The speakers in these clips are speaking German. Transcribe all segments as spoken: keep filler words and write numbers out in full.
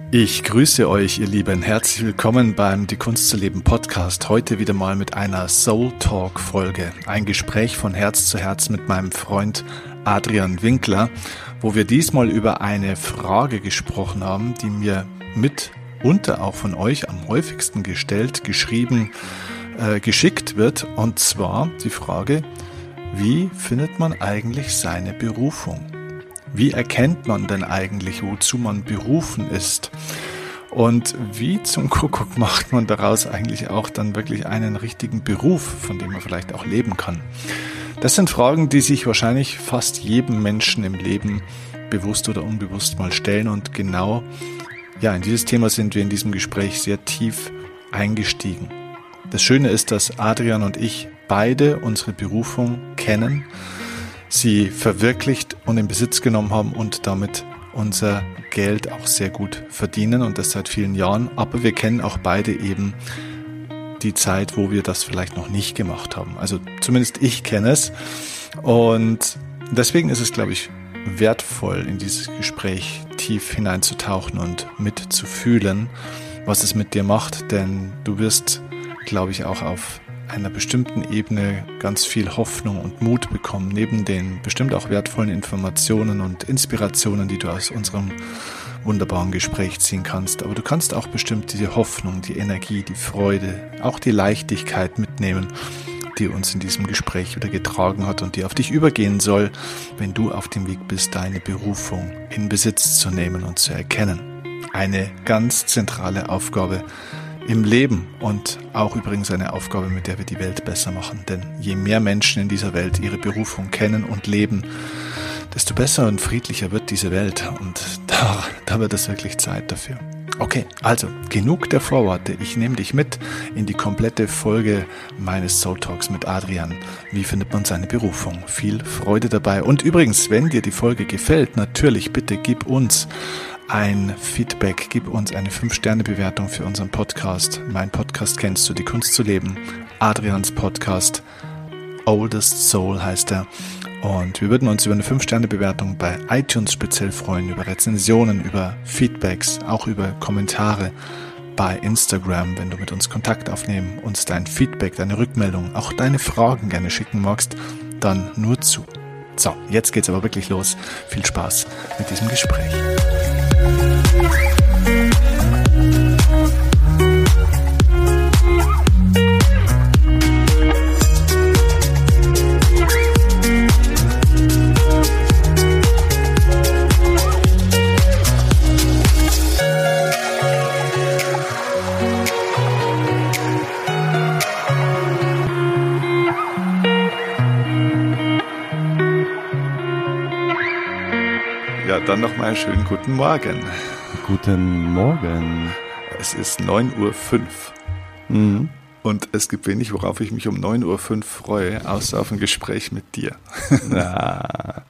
Ich grüße euch, ihr Lieben. Herzlich willkommen beim Die Kunst zu leben Podcast. Heute wieder mal mit einer Soul Talk Folge. Ein Gespräch von Herz zu Herz mit meinem Freund Adrian Winkler, wo wir diesmal über eine Frage gesprochen haben, die mir mitunter auch von euch am häufigsten gestellt, geschrieben, äh, geschickt wird. Und zwar die Frage, wie findet man eigentlich seine Berufung? Wie erkennt man denn eigentlich, wozu man berufen ist? Und wie zum Kuckuck macht man daraus eigentlich auch dann wirklich einen richtigen Beruf, von dem man vielleicht auch leben kann? Das sind Fragen, die sich wahrscheinlich fast jedem Menschen im Leben bewusst oder unbewusst mal stellen. Und genau ja, in dieses Thema sind wir in diesem Gespräch sehr tief eingestiegen. Das Schöne ist, dass Adrian und ich beide unsere Berufung kennen, sie verwirklicht und in Besitz genommen haben und damit unser Geld auch sehr gut verdienen und das seit vielen Jahren. Aber wir kennen auch beide eben die Zeit, wo wir das vielleicht noch nicht gemacht haben. Also zumindest ich kenne es. Und deswegen ist es, glaube ich, wertvoll, in dieses Gespräch tief hineinzutauchen und mitzufühlen, was es mit dir macht. Denn du wirst, glaube ich, auch auf einer bestimmten Ebene ganz viel Hoffnung und Mut bekommen, neben den bestimmt auch wertvollen Informationen und Inspirationen, die du aus unserem wunderbaren Gespräch ziehen kannst. Aber du kannst auch bestimmt diese Hoffnung, die Energie, die Freude, auch die Leichtigkeit mitnehmen, die uns in diesem Gespräch wieder getragen hat und die auf dich übergehen soll, wenn du auf dem Weg bist, deine Berufung in Besitz zu nehmen und zu erkennen. Eine ganz zentrale Aufgabe im Leben und auch übrigens eine Aufgabe, mit der wir die Welt besser machen. Denn je mehr Menschen in dieser Welt ihre Berufung kennen und leben, desto besser und friedlicher wird diese Welt. Und da, da wird es wirklich Zeit dafür. Okay, also genug der Vorworte. Ich nehme dich mit in die komplette Folge meines Soul Talks mit Adrian. Wie findet man seine Berufung? Viel Freude dabei. Und übrigens, wenn dir die Folge gefällt, natürlich bitte gib uns ein Feedback, gib uns eine fünf Sterne Bewertung für unseren Podcast. Mein Podcast kennst du, Die Kunst zu leben. Adrians Podcast, Oldest Soul heißt er. Und wir würden uns über eine fünf Sterne Bewertung bei iTunes speziell freuen, über Rezensionen, über Feedbacks, auch über Kommentare bei Instagram, wenn du mit uns Kontakt aufnehmen, uns dein Feedback, deine Rückmeldung, auch deine Fragen gerne schicken magst, dann nur zu. So, jetzt geht's aber wirklich los. Viel Spaß mit diesem Gespräch. Ja, dann nochmal einen schönen guten Morgen. Guten Morgen. Es ist neun Uhr fünf. Mhm. Und es gibt wenig, worauf ich mich um neun Uhr fünf freue, außer auf ein Gespräch mit dir. Ja,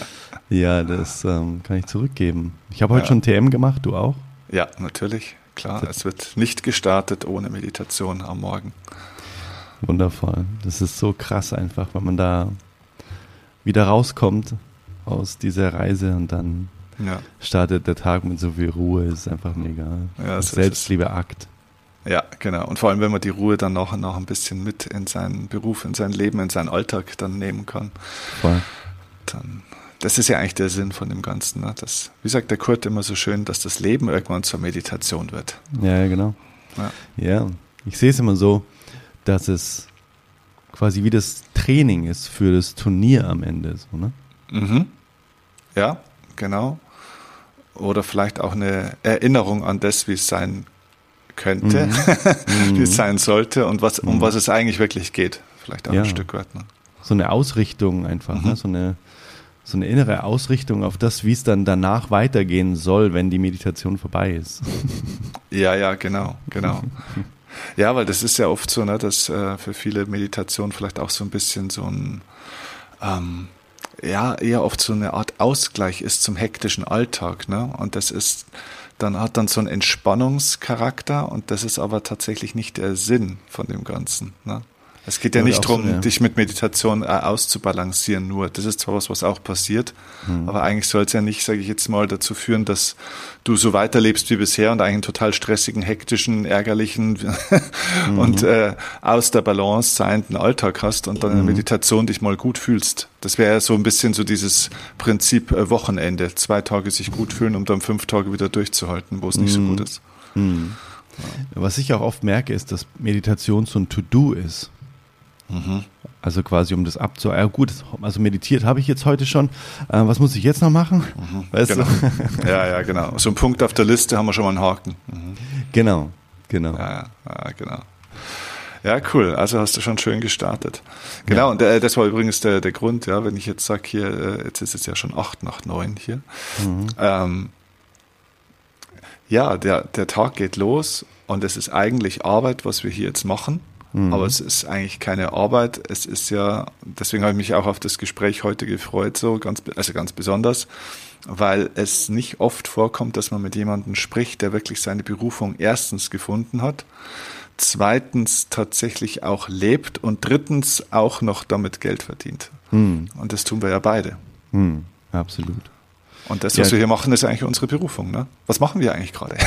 ja das ähm, kann ich zurückgeben. Ich habe heute ja. schon T M gemacht, du auch? Ja, natürlich, klar. Es wird nicht gestartet ohne Meditation am Morgen. Wundervoll. Das ist so krass einfach, wenn man da wieder rauskommt aus dieser Reise und dann ja. startet der Tag mit so viel Ruhe, ist einfach mega. Ja, so Selbstliebeakt. Ja, genau. Und vor allem, wenn man die Ruhe dann noch, noch ein bisschen mit in seinen Beruf, in sein Leben, in seinen Alltag dann nehmen kann. Voll. Dann, das ist ja eigentlich der Sinn von dem Ganzen. Ne? Das, wie sagt der Kurt immer so schön, dass das Leben irgendwann zur Meditation wird. Ja, genau. Ja, ja. Ich sehe es immer so, dass es quasi wie das Training ist für das Turnier am Ende. So, ne? Mhm. Ja, genau. Oder vielleicht auch eine Erinnerung an das, wie es sein könnte, mhm. wie es sein sollte und was, um mhm. was es eigentlich wirklich geht. Vielleicht auch ja. ein Stück weit. Ne? So eine Ausrichtung einfach, mhm. ne? so, eine, so eine innere Ausrichtung auf das, wie es dann danach weitergehen soll, wenn die Meditation vorbei ist. Ja, ja, genau, genau. Ja, weil das ist ja oft so, ne, dass äh, für viele Meditation vielleicht auch so ein bisschen so ein ähm, ja, eher oft so eine Art Ausgleich ist zum hektischen Alltag, ne? Und das ist, dann hat dann so einen Entspannungscharakter und das ist aber tatsächlich nicht der Sinn von dem Ganzen, ne? Es geht ja, ja nicht darum, so, ja. dich mit Meditation auszubalancieren nur. Das ist zwar was, was auch passiert, mhm. aber eigentlich soll es ja nicht, sage ich jetzt mal, dazu führen, dass du so weiterlebst wie bisher und eigentlich einen total stressigen, hektischen, ärgerlichen mhm. und äh, aus der Balance seienden Alltag hast und dann in der Meditation dich mal gut fühlst. Das wäre ja so ein bisschen so dieses Prinzip äh, Wochenende. Zwei Tage sich gut fühlen, um dann fünf Tage wieder durchzuhalten, wo es nicht mhm. so gut ist. Mhm. Ja. Was ich auch oft merke, ist, dass Meditation so ein To-Do ist. Mhm. Also quasi um das abzuarbeiten. Ja, gut, also meditiert habe ich jetzt heute schon. Äh, was muss ich jetzt noch machen? Mhm. Weißt genau. du? Ja, ja, genau. So ein Punkt auf der Liste haben wir schon mal einen Haken. Mhm. Genau, genau. Ja, ja, genau. Ja, cool. Also hast du schon schön gestartet. Genau, ja. Und äh, das war übrigens der, der Grund, ja, wenn ich jetzt sage, hier, äh, jetzt ist es ja schon acht nach neun hier. Mhm. Ähm, ja, der, der Tag geht los und es ist eigentlich Arbeit, was wir hier jetzt machen. Mhm. Aber es ist eigentlich keine Arbeit. Es ist ja, deswegen habe ich mich auch auf das Gespräch heute gefreut, so ganz, also ganz besonders, weil es nicht oft vorkommt, dass man mit jemandem spricht, der wirklich seine Berufung erstens gefunden hat, zweitens tatsächlich auch lebt und drittens auch noch damit Geld verdient. Mhm. Und das tun wir ja beide. Mhm. Absolut. Und das, was ja. wir hier machen, ist eigentlich unsere Berufung. Ne? Was machen wir eigentlich gerade?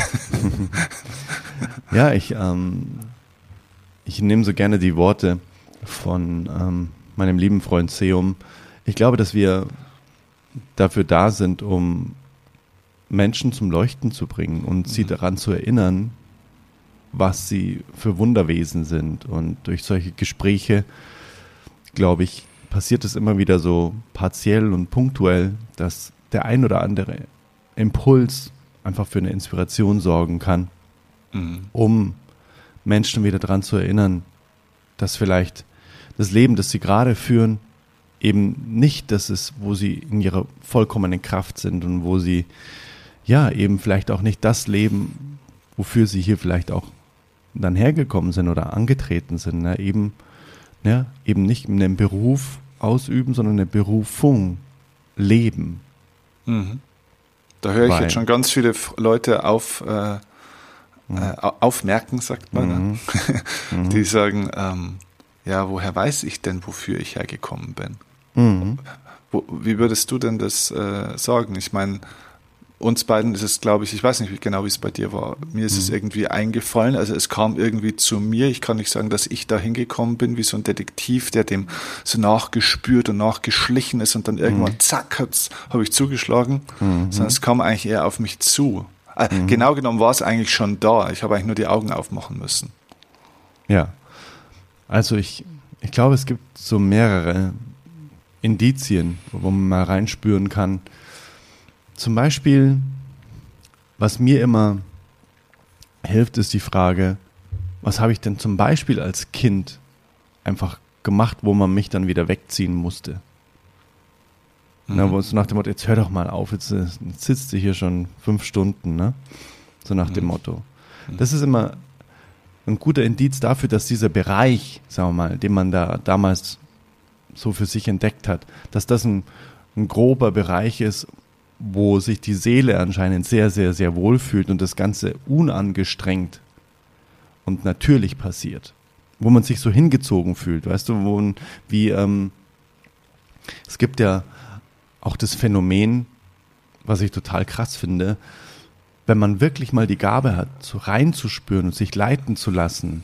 Ja, ich, ähm, ich nehme so gerne die Worte von ähm, meinem lieben Freund Seum. Ich glaube, dass wir dafür da sind, um Menschen zum Leuchten zu bringen und mhm. sie daran zu erinnern, was sie für Wunderwesen sind. Und durch solche Gespräche, glaube ich, passiert es immer wieder so partiell und punktuell, dass der ein oder andere Impuls einfach für eine Inspiration sorgen kann, mhm. um Menschen wieder daran zu erinnern, dass vielleicht das Leben, das sie gerade führen, eben nicht das ist, wo sie in ihrer vollkommenen Kraft sind und wo sie ja eben vielleicht auch nicht das leben, wofür sie hier vielleicht auch dann hergekommen sind oder angetreten sind, ne? eben, ja, eben nicht einen Beruf ausüben, sondern eine Berufung leben. Mhm. Da höre ich Weil, jetzt schon ganz viele Leute auf, äh, mhm. äh, aufmerken, sagt man, mhm. ne? die sagen, ähm, ja, woher weiß ich denn, wofür ich hergekommen bin? Mhm. Wo, wie würdest du denn das äh, sagen? Ich meine, uns beiden ist es, glaube ich, ich weiß nicht wie genau, wie es bei dir war. Mir ist mhm. es irgendwie eingefallen, also es kam irgendwie zu mir. Ich kann nicht sagen, dass ich da hingekommen bin, wie so ein Detektiv, der dem so nachgespürt und nachgeschlichen ist und dann irgendwann, mhm. zack, habe ich zugeschlagen. Mhm. Sondern es kam eigentlich eher auf mich zu. Äh, mhm. Genau genommen war es eigentlich schon da. Ich habe eigentlich nur die Augen aufmachen müssen. Ja, also ich, ich glaube, es gibt so mehrere Indizien, wo man mal reinspüren kann. Zum Beispiel, was mir immer hilft, ist die Frage, was habe ich denn zum Beispiel als Kind einfach gemacht, wo man mich dann wieder wegziehen musste? Mhm. Na, wo es nach dem Motto, jetzt hör doch mal auf, jetzt, jetzt sitzt du hier schon fünf Stunden, ne? So nach mhm. dem Motto. Das ist immer ein guter Indiz dafür, dass dieser Bereich, sagen wir mal, den man da damals so für sich entdeckt hat, dass das ein, ein grober Bereich ist, wo sich die Seele anscheinend sehr, sehr, sehr wohl fühlt und das Ganze unangestrengt und natürlich passiert. Wo man sich so hingezogen fühlt, weißt du, wo, wie, ähm, es gibt ja auch das Phänomen, was ich total krass finde, wenn man wirklich mal die Gabe hat, so reinzuspüren und sich leiten zu lassen,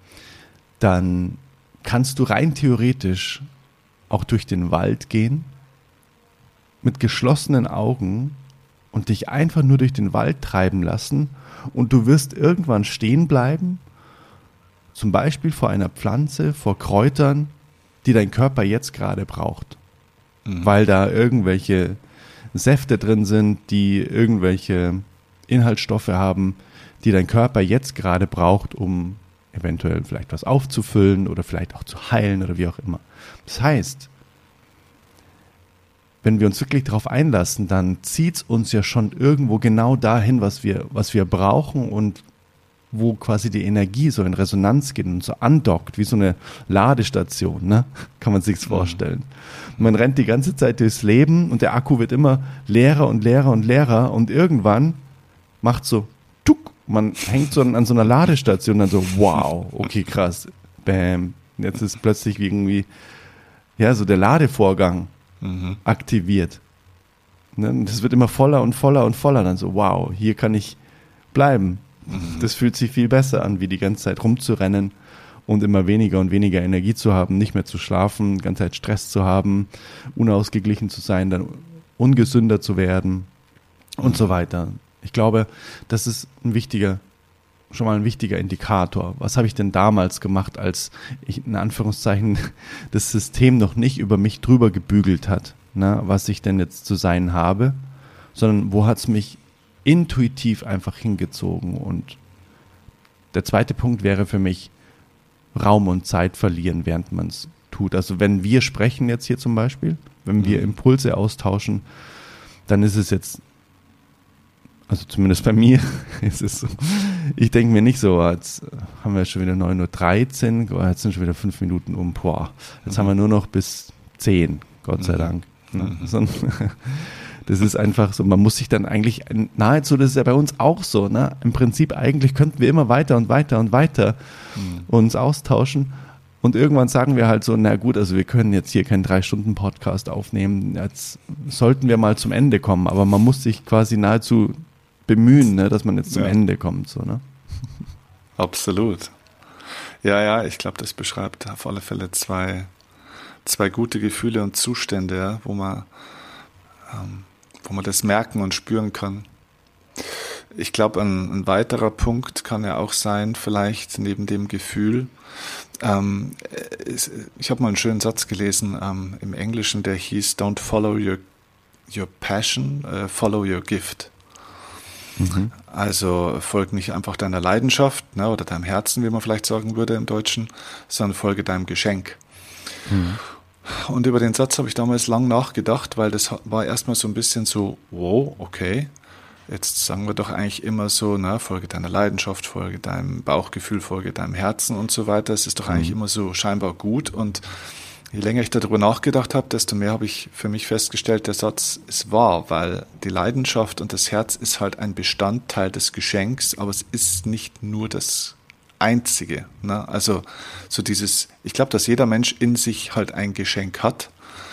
dann kannst du rein theoretisch auch durch den Wald gehen, mit geschlossenen Augen und dich einfach nur durch den Wald treiben lassen und du wirst irgendwann stehen bleiben, zum Beispiel vor einer Pflanze, vor Kräutern, die dein Körper jetzt gerade braucht, mhm. weil da irgendwelche Säfte drin sind, die irgendwelche Inhaltsstoffe haben, die dein Körper jetzt gerade braucht, um eventuell vielleicht was aufzufüllen oder vielleicht auch zu heilen oder wie auch immer. Das heißt, wenn wir uns wirklich darauf einlassen, dann zieht es uns ja schon irgendwo genau dahin, was wir, was wir brauchen und wo quasi die Energie so in Resonanz geht und so andockt, wie so eine Ladestation, ne? Kann man sich's vorstellen. Mhm. Man rennt die ganze Zeit durchs Leben und der Akku wird immer leerer und leerer und leerer und irgendwann macht so tuck, man hängt so an, an so einer Ladestation und dann so, wow, okay, krass, bam, Und jetzt ist plötzlich irgendwie, ja, so der Ladevorgang mhm. aktiviert. Ne? Das wird immer voller und voller und voller. Dann so, wow, hier kann ich bleiben. Mhm. Das fühlt sich viel besser an, wie die ganze Zeit rumzurennen und immer weniger und weniger Energie zu haben, nicht mehr zu schlafen, die ganze Zeit Stress zu haben, unausgeglichen zu sein, dann ungesünder zu werden mhm. und so weiter. Ich glaube, das ist ein wichtiger schon mal ein wichtiger Indikator. Was habe ich denn damals gemacht, als ich in Anführungszeichen das System noch nicht über mich drüber gebügelt hat, ne, was ich denn jetzt zu sein habe, sondern wo hat es mich intuitiv einfach hingezogen. Und der zweite Punkt wäre für mich Raum und Zeit verlieren, während man es tut. Also wenn wir sprechen jetzt hier zum Beispiel, wenn wir Impulse austauschen, dann ist es jetzt, also zumindest bei mir ist es so, ich denke mir nicht so, jetzt haben wir schon wieder neun Uhr dreizehn, jetzt sind schon wieder fünf Minuten um, boah, jetzt mhm. haben wir nur noch bis zehn, Gott sei Dank. Mhm. Ne? Das ist einfach so, man muss sich dann eigentlich, nahezu, das ist ja bei uns auch so, ne? Im Prinzip eigentlich könnten wir immer weiter und weiter und weiter mhm. uns austauschen. Und irgendwann sagen wir halt so, na gut, also wir können jetzt hier keinen drei Stunden Podcast aufnehmen, jetzt sollten wir mal zum Ende kommen, aber man muss sich quasi nahezu bemühen, ne, dass man jetzt zum ja. Ende kommt. So, ne? Absolut. Ja, ja, ich glaube, das beschreibt auf alle Fälle zwei, zwei gute Gefühle und Zustände, ja, wo man, ähm, wo man das merken und spüren kann. Ich glaube, ein, ein weiterer Punkt kann ja auch sein, vielleicht neben dem Gefühl, ähm, es, ich habe mal einen schönen Satz gelesen ähm, im Englischen, der hieß, don't follow your, your passion, uh, follow your gift. Mhm. Also folge nicht einfach deiner Leidenschaft, ne, oder deinem Herzen, wie man vielleicht sagen würde im Deutschen, sondern folge deinem Geschenk. Mhm. Und über den Satz habe ich damals lang nachgedacht, weil das war erstmal so ein bisschen so, wow, okay, jetzt sagen wir doch eigentlich immer so, ne, folge deiner Leidenschaft, folge deinem Bauchgefühl, folge deinem Herzen und so weiter. Es ist doch eigentlich mhm. immer so scheinbar gut. Und je länger ich darüber nachgedacht habe, desto mehr habe ich für mich festgestellt, der Satz ist wahr, weil die Leidenschaft und das Herz ist halt ein Bestandteil des Geschenks, aber es ist nicht nur das Einzige. Ne? Also so dieses, ich glaube, dass jeder Mensch in sich halt ein Geschenk hat.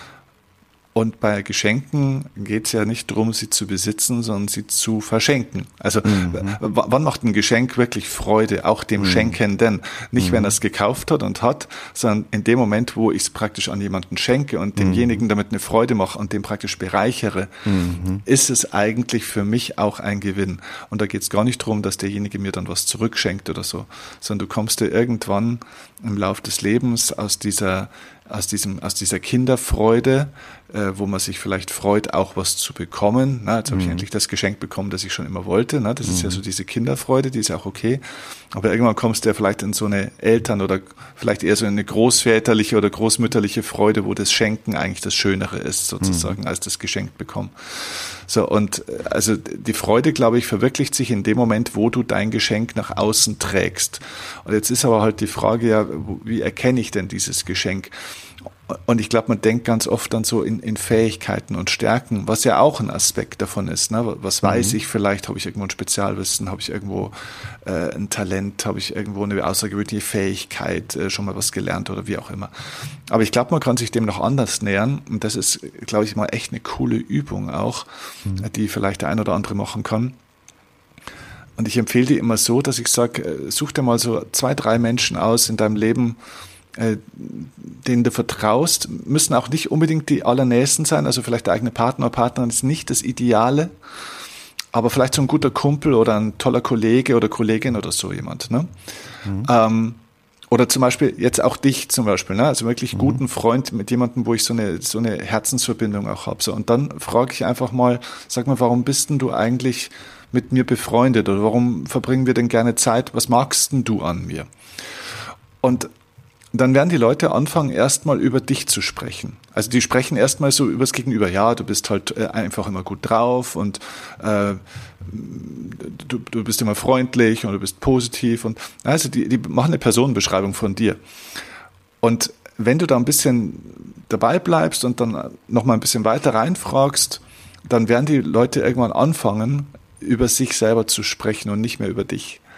Und bei Geschenken geht es ja nicht darum, sie zu besitzen, sondern sie zu verschenken. Also mhm. w- wann macht ein Geschenk wirklich Freude, auch dem mhm. Schenkenden? Nicht, mhm. wenn er es gekauft hat und hat, sondern in dem Moment, wo ich es praktisch an jemanden schenke und mhm. demjenigen damit eine Freude mache und den praktisch bereichere, mhm. ist es eigentlich für mich auch ein Gewinn. Und da geht es gar nicht darum, dass derjenige mir dann was zurückschenkt oder so, sondern du kommst dir irgendwann im Lauf des Lebens aus dieser aus diesem, aus dieser Kinderfreude, äh, wo man sich vielleicht freut, auch was zu bekommen. Na, jetzt habe mhm. ich endlich das Geschenk bekommen, das ich schon immer wollte. Na, das mhm. ist ja so diese Kinderfreude, die ist ja auch okay. Aber irgendwann kommst du ja vielleicht in so eine Eltern- oder vielleicht eher so eine großväterliche oder großmütterliche Freude, wo das Schenken eigentlich das Schönere ist, sozusagen, mhm. als das Geschenk bekommen. So, und also die Freude, glaube ich, verwirklicht sich in dem Moment, wo du dein Geschenk nach außen trägst. Und jetzt ist aber halt die Frage, ja, wie erkenne ich denn dieses Geschenk? Und ich glaube, man denkt ganz oft dann so in, in Fähigkeiten und Stärken, was ja auch ein Aspekt davon ist. Ne? Was weiß mhm. ich vielleicht? Habe ich irgendwo ein Spezialwissen? Habe ich irgendwo äh, ein Talent? Habe ich irgendwo eine außergewöhnliche Fähigkeit? Äh, schon mal was gelernt oder wie auch immer. Aber ich glaube, man kann sich dem noch anders nähern. Und das ist, glaube ich, mal echt eine coole Übung auch, mhm. die vielleicht der ein oder andere machen kann. Und ich empfehle die immer so, dass ich sage, such dir mal so zwei, drei Menschen aus in deinem Leben, denen du vertraust, müssen auch nicht unbedingt die allernächsten sein, also vielleicht der eigene Partner oder Partnerin ist nicht das Ideale, aber vielleicht so ein guter Kumpel oder ein toller Kollege oder Kollegin oder so jemand. Ne? Mhm. Ähm, oder zum Beispiel jetzt auch dich zum Beispiel, ne? Also wirklich einen mhm. guten Freund mit jemandem, wo ich so eine, so eine Herzensverbindung auch habe. So. Und dann frage ich einfach mal, sag mal, warum bist denn du eigentlich mit mir befreundet oder warum verbringen wir denn gerne Zeit, was magst denn du an mir? Und dann werden die Leute anfangen, erstmal über dich zu sprechen. Also die sprechen erstmal so übers Gegenüber. Ja, du bist halt äh, einfach immer gut drauf und äh, du, du bist immer freundlich und du bist positiv. Und also die, die machen eine Personenbeschreibung von dir. Und wenn du da ein bisschen dabei bleibst und dann noch mal ein bisschen weiter reinfragst, dann werden die Leute irgendwann anfangen, über sich selber zu sprechen und nicht mehr über dich.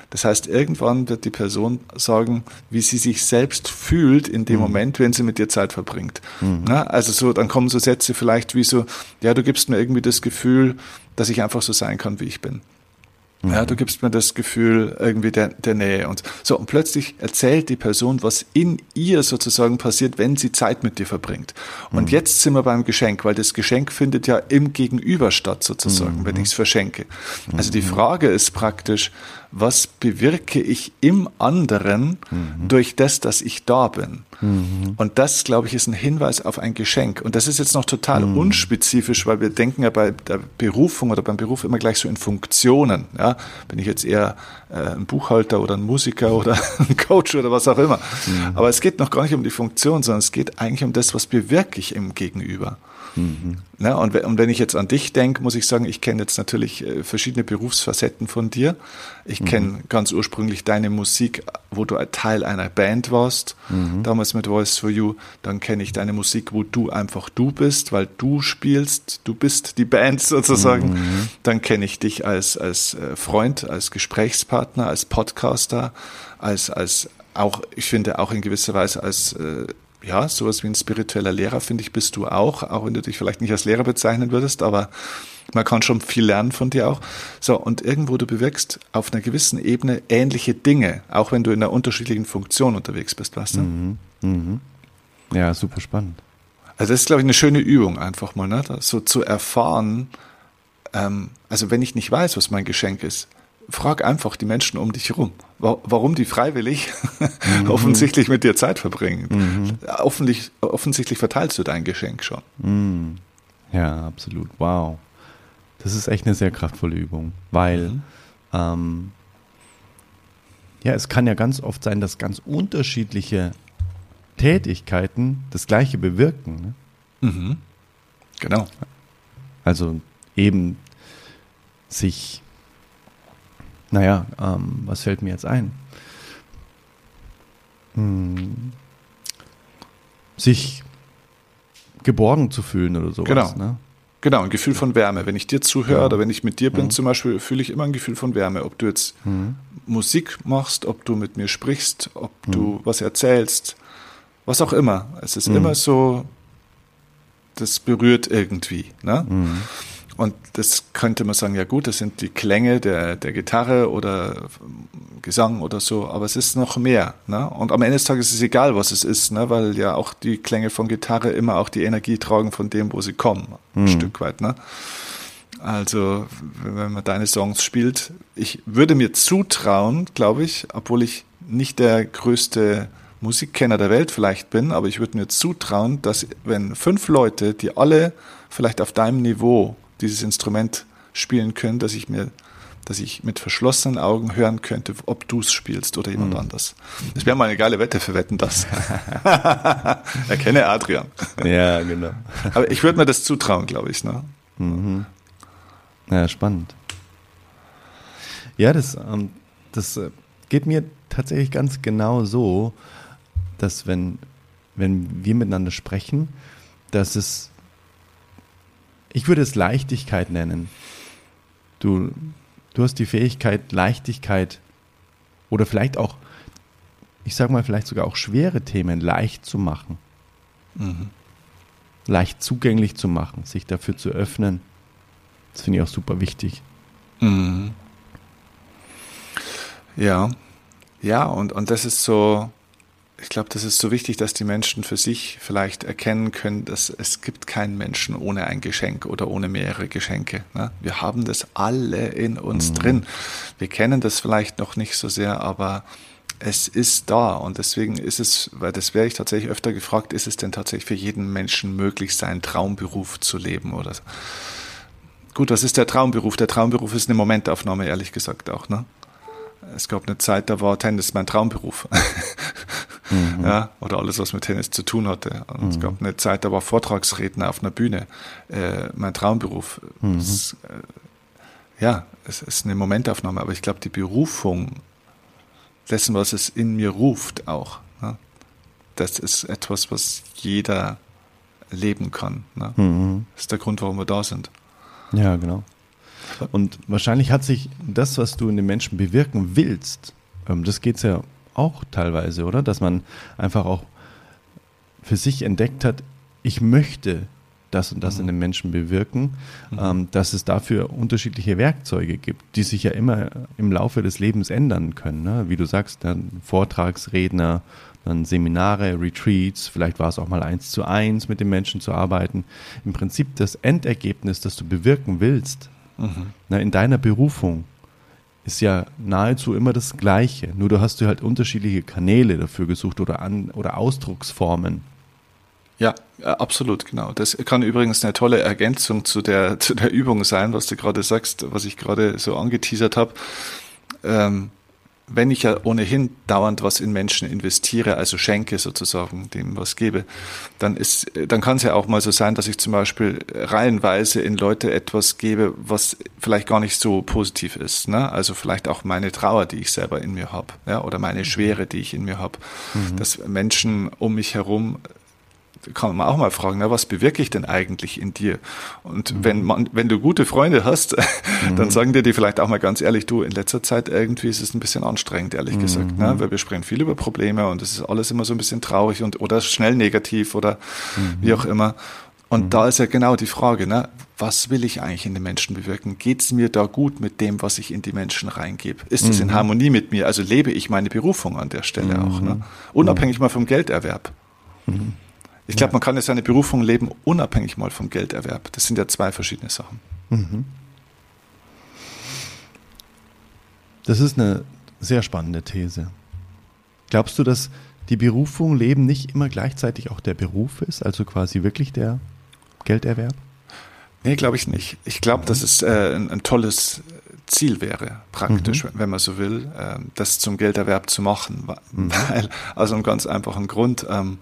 Das heißt, irgendwann wird die Person sagen, wie sie sich selbst fühlt in dem mhm. Moment, wenn sie mit dir Zeit verbringt. Mhm. Ja, also so, dann kommen so Sätze vielleicht wie so, ja, du gibst mir irgendwie das Gefühl, dass ich einfach so sein kann, wie ich bin. Ja, du gibst mir das Gefühl irgendwie der, der Nähe und so. Und plötzlich erzählt die Person, was in ihr sozusagen passiert, wenn sie Zeit mit dir verbringt. Und mhm. jetzt sind wir beim Geschenk, weil das Geschenk findet ja im Gegenüber statt sozusagen, mhm. wenn ich es verschenke. Also die Frage ist praktisch, was bewirke ich im anderen mhm. durch das, dass ich da bin? Mhm. Und das, glaube ich, ist ein Hinweis auf ein Geschenk. Und das ist jetzt noch total mhm. unspezifisch, weil wir denken ja bei der Berufung oder beim Beruf immer gleich so in Funktionen. Ja? Bin ich jetzt eher äh, ein Buchhalter oder ein Musiker oder ein Coach oder was auch immer. Mhm. Aber es geht noch gar nicht um die Funktion, sondern es geht eigentlich um das, was bewirke ich im Gegenüber. Mhm. Ja, und, und wenn ich jetzt an dich denke, muss ich sagen, ich kenne jetzt natürlich äh, verschiedene Berufsfacetten von dir. Ich mhm. kenne ganz ursprünglich deine Musik, wo du Teil einer Band warst, mhm. damals mit Voice for You. Dann kenne ich deine Musik, wo du einfach du bist, weil du spielst, du bist die Band sozusagen. Mhm. Dann kenne ich dich als, als äh, Freund, als Gesprächspartner, als Podcaster, als, als auch, ich finde auch in gewisser Weise als äh, ja, sowas wie ein spiritueller Lehrer, finde ich, bist du auch, auch wenn du dich vielleicht nicht als Lehrer bezeichnen würdest, aber man kann schon viel lernen von dir auch. So, und irgendwo du bewirkst auf einer gewissen Ebene ähnliche Dinge, auch wenn du in einer unterschiedlichen Funktion unterwegs bist, weißt du? Mhm. Mhm. Ja, super spannend. Also das ist, glaube ich, eine schöne Übung einfach mal, ne? So zu erfahren, ähm, also wenn ich nicht weiß, was mein Geschenk ist, frag einfach die Menschen um dich herum, warum die freiwillig mhm. offensichtlich mit dir Zeit verbringen. Mhm. Offensichtlich, offensichtlich verteilst du dein Geschenk schon. Mhm. Ja, absolut. Wow. Das ist echt eine sehr kraftvolle Übung, weil mhm. ähm, ja, es kann ja ganz oft sein, dass ganz unterschiedliche Tätigkeiten das Gleiche bewirken. Ne? Mhm. Genau. Also eben sich Naja, ähm, was fällt mir jetzt ein? Hm, sich geborgen zu fühlen oder sowas. Genau. Ne? Genau, ein Gefühl von Wärme. Wenn ich dir zuhöre ja. oder wenn ich mit dir bin mhm. zum Beispiel, fühle ich immer ein Gefühl von Wärme. Ob du jetzt mhm. Musik machst, ob du mit mir sprichst, ob mhm. du was erzählst, was auch immer. Es ist mhm. immer so, das berührt irgendwie. Ne? Mhm. Und das könnte man sagen, ja gut, das sind die Klänge der, der Gitarre oder Gesang oder so, aber es ist noch mehr. Ne? Und am Ende des Tages ist es egal, was es ist, ne? Weil ja auch die Klänge von Gitarre immer auch die Energie tragen von dem, wo sie kommen, ein mhm. Stück weit. Ne? Also wenn man deine Songs spielt, ich würde mir zutrauen, glaube ich, obwohl ich nicht der größte Musikkenner der Welt vielleicht bin, aber ich würde mir zutrauen, dass wenn fünf Leute, die alle vielleicht auf deinem Niveau dieses Instrument spielen können, dass ich mir, dass ich mit verschlossenen Augen hören könnte, ob du es spielst oder jemand mhm. anders. Das wäre mal eine geile Wette für Wetten, das. Erkenne Adrian. Ja, genau. Aber ich würde mir das zutrauen, glaube ich. Ne? Mhm. Ja, spannend. Ja, das, ähm, das geht mir tatsächlich ganz genau so, dass wenn, wenn wir miteinander sprechen, dass es ich würde es Leichtigkeit nennen. Du, du hast die Fähigkeit, Leichtigkeit oder vielleicht auch, ich sag mal, vielleicht sogar auch schwere Themen leicht zu machen. Mhm. Leicht zugänglich zu machen, sich dafür zu öffnen. Das finde ich auch super wichtig. Mhm. Ja, ja, und, und das ist so, ich glaube, das ist so wichtig, dass die Menschen für sich vielleicht erkennen können, dass es gibt keinen Menschen ohne ein Geschenk oder ohne mehrere Geschenke. Ne? Wir haben das alle in uns mhm. drin. Wir kennen das vielleicht noch nicht so sehr, aber es ist da. Und deswegen ist es, weil das wäre ich tatsächlich öfter gefragt, ist es denn tatsächlich für jeden Menschen möglich, seinen Traumberuf zu leben oder so? Gut, was ist der Traumberuf? Der Traumberuf ist eine Momentaufnahme, ehrlich gesagt auch. Ne? Es gab eine Zeit, da war Tennis mein Traumberuf. Mhm. Ja, oder alles, was mit Tennis zu tun hatte. Und mhm. es gab eine Zeit, da war Vortragsredner auf einer Bühne äh, mein Traumberuf. Mhm. Es, äh, ja, es ist eine Momentaufnahme, aber ich glaube, die Berufung dessen, was es in mir ruft auch, ne? Das ist etwas, was jeder leben kann. Ne? Mhm. Das ist der Grund, warum wir da sind. Ja, genau. Und wahrscheinlich hat sich das, was du in den Menschen bewirken willst, ähm, das geht es ja auch teilweise, oder? Dass man einfach auch für sich entdeckt hat, ich möchte das und das mhm. in den Menschen bewirken, mhm. ähm, dass es dafür unterschiedliche Werkzeuge gibt, die sich ja immer im Laufe des Lebens ändern können. Ne? Wie du sagst, dann Vortragsredner, dann Seminare, Retreats, vielleicht war es auch mal eins zu eins mit den Menschen zu arbeiten. Im Prinzip das Endergebnis, das du bewirken willst, mhm. na, in deiner Berufung, ist ja nahezu immer das Gleiche. Nur du hast du halt unterschiedliche Kanäle dafür gesucht oder, an, oder Ausdrucksformen. Ja, absolut, genau. Das kann übrigens eine tolle Ergänzung zu der, zu der Übung sein, was du gerade sagst, was ich gerade so angeteasert habe. Ähm, wenn ich ja ohnehin dauernd was in Menschen investiere, also schenke sozusagen, dem was gebe, dann ist, dann kann es ja auch mal so sein, dass ich zum Beispiel reihenweise in Leute etwas gebe, was vielleicht gar nicht so positiv ist, ne? Also vielleicht auch meine Trauer, die ich selber in mir habe, ja, oder meine Schwere, die ich in mir habe, mhm. dass Menschen um mich herum, kann man auch mal fragen, na, was bewirke ich denn eigentlich in dir? Und mhm. wenn man, wenn du gute Freunde hast, mhm. dann sagen dir die vielleicht auch mal ganz ehrlich, du, in letzter Zeit irgendwie ist es ein bisschen anstrengend, ehrlich mhm. gesagt, ne? Weil wir sprechen viel über Probleme und es ist alles immer so ein bisschen traurig und oder schnell negativ oder mhm. wie auch immer. Und mhm. da ist ja genau die Frage, ne? Was will ich eigentlich in den Menschen bewirken? Geht es mir da gut mit dem, was ich in die Menschen reingebe? Ist es mhm. in Harmonie mit mir? Also lebe ich meine Berufung an der Stelle mhm. auch, ne? Unabhängig mhm. mal vom Gelderwerb. Mhm. Ich glaube, man kann ja seine Berufung leben, unabhängig mal vom Gelderwerb. Das sind ja zwei verschiedene Sachen. Mhm. Das ist eine sehr spannende These. Glaubst du, dass die Berufung Leben nicht immer gleichzeitig auch der Beruf ist, also quasi wirklich der Gelderwerb? Nee, glaube ich nicht. Ich glaube, mhm. dass es äh, ein, ein tolles Ziel wäre, praktisch, mhm. wenn man so will, äh, das zum Gelderwerb zu machen. Weil, mhm. also einen ganz einfachen Grund, ähm,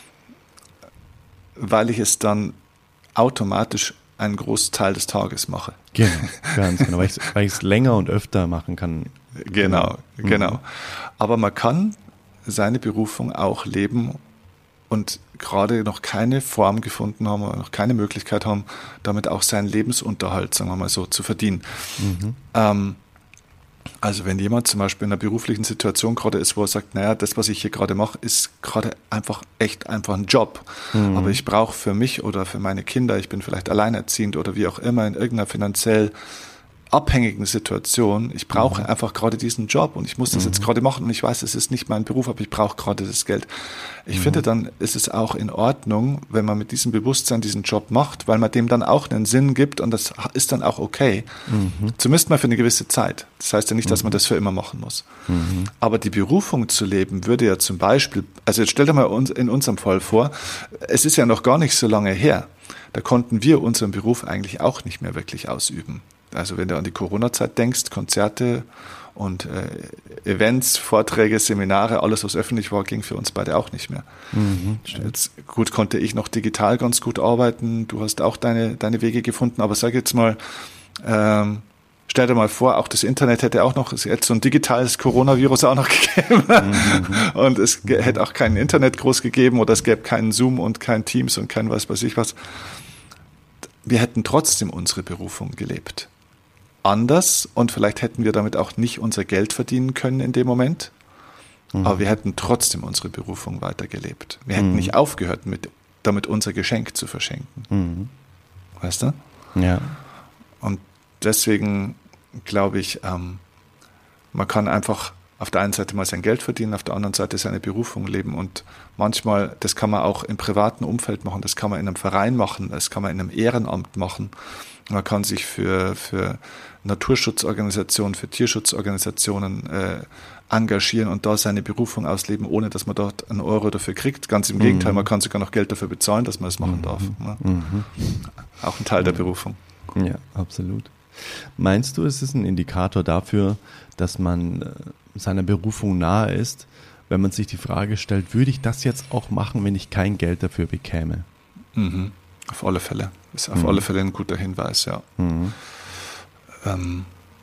weil ich es dann automatisch einen Großteil des Tages mache. Genau, ganz genau, weil ich, weil ich es länger und öfter machen kann. Genau, mhm. genau. Aber man kann seine Berufung auch leben und gerade noch keine Form gefunden haben oder noch keine Möglichkeit haben, damit auch seinen Lebensunterhalt, sagen wir mal so, zu verdienen. Mhm. Ähm, Also wenn jemand zum Beispiel in einer beruflichen Situation gerade ist, wo er sagt, naja, das, was ich hier gerade mache, ist gerade einfach echt einfach ein Job. Mhm. Aber ich brauche für mich oder für meine Kinder, ich bin vielleicht alleinerziehend oder wie auch immer in irgendeiner finanziell abhängigen Situation, ich brauche mhm. einfach gerade diesen Job und ich muss das mhm. jetzt gerade machen und ich weiß, es ist nicht mein Beruf, aber ich brauche gerade das Geld. Ich mhm. finde, dann ist es auch in Ordnung, wenn man mit diesem Bewusstsein diesen Job macht, weil man dem dann auch einen Sinn gibt und das ist dann auch okay. Mhm. Zumindest mal für eine gewisse Zeit. Das heißt ja nicht, dass man das für immer machen muss. Mhm. Aber die Berufung zu leben würde ja zum Beispiel, also jetzt stell dir mal uns, in unserem Fall vor, es ist ja noch gar nicht so lange her, da konnten wir unseren Beruf eigentlich auch nicht mehr wirklich ausüben. Also wenn du an die Corona-Zeit denkst, Konzerte und äh, Events, Vorträge, Seminare, alles, was öffentlich war, ging für uns beide auch nicht mehr. Mhm, jetzt, gut, konnte ich noch digital ganz gut arbeiten, du hast auch deine, deine Wege gefunden, aber sag jetzt mal, ähm, stell dir mal vor, auch das Internet hätte auch noch, es hätte so ein digitales Coronavirus auch noch gegeben mhm. und es mhm. hätte auch kein Internet groß gegeben oder es gäbe keinen Zoom und kein Teams und kein was weiß ich was. Wir hätten trotzdem unsere Berufung gelebt. Anders und vielleicht hätten wir damit auch nicht unser Geld verdienen können in dem Moment, mhm. aber wir hätten trotzdem unsere Berufung weitergelebt. Wir hätten mhm. nicht aufgehört, mit, damit unser Geschenk zu verschenken. Mhm. Weißt du? Ja. Und deswegen glaube ich, ähm, man kann einfach auf der einen Seite mal sein Geld verdienen, auf der anderen Seite seine Berufung leben und manchmal, das kann man auch im privaten Umfeld machen, das kann man in einem Verein machen, das kann man in einem Ehrenamt machen. Man kann sich für, für Naturschutzorganisationen, für Tierschutzorganisationen äh, engagieren und da seine Berufung ausleben, ohne dass man dort einen Euro dafür kriegt. Ganz im Gegenteil, mhm. man kann sogar noch Geld dafür bezahlen, dass man das machen mhm. darf. Ne? Mhm. Auch ein Teil der Berufung. Ja, absolut. Meinst du, es ist ein Indikator dafür, dass man äh, seiner Berufung nahe ist, wenn man sich die Frage stellt, würde ich das jetzt auch machen, wenn ich kein Geld dafür bekäme? Mhm. Auf alle Fälle. Ist auf mhm. alle Fälle ein guter Hinweis, ja. Mhm. Ähm,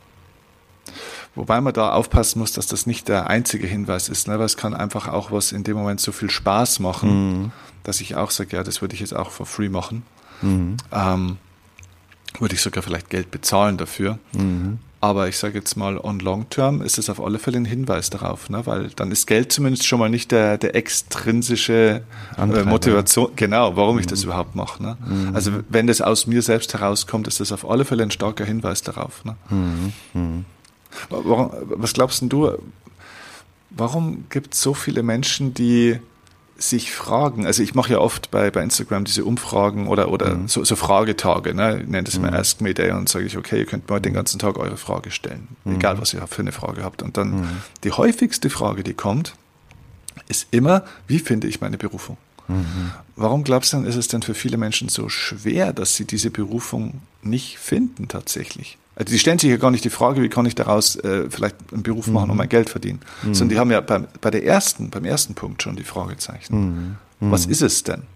wobei man da aufpassen muss, dass das nicht der einzige Hinweis ist, ne? Weil es kann einfach auch was in dem Moment so viel Spaß machen, mhm. dass ich auch sage, ja, das würde ich jetzt auch for free machen. Mhm. Ähm, würde ich sogar vielleicht Geld bezahlen dafür. Mhm. Aber ich sage jetzt mal, on long term ist es auf alle Fälle ein Hinweis darauf, ne? Weil dann ist Geld zumindest schon mal nicht der, der extrinsische äh, Motivation, genau, warum mhm. ich das überhaupt mache. Ne? Mhm. Also wenn das aus mir selbst herauskommt, ist das auf alle Fälle ein starker Hinweis darauf. Ne? Mhm. Mhm. Warum, was glaubst denn du, warum gibt es so viele Menschen, die sich fragen, also ich mache ja oft bei, bei Instagram diese Umfragen oder, oder mhm. so, so Fragetage, ne? Ich nenne das immer mhm. Ask Me Day und sage ich, okay, ihr könnt mir den ganzen Tag eure Frage stellen, mhm. egal was ihr für eine Frage habt. Und dann mhm. die häufigste Frage, die kommt, ist immer, wie finde ich meine Berufung? Mhm. Warum glaubst du denn, ist es denn für viele Menschen so schwer, dass sie diese Berufung nicht finden tatsächlich? Also die stellen sich ja gar nicht die Frage, wie kann ich daraus äh, vielleicht einen Beruf machen und mein Geld verdienen, mhm. sondern die haben ja bei, bei der ersten, beim ersten Punkt schon die Fragezeichen. Mhm. Mhm. Was ist es denn?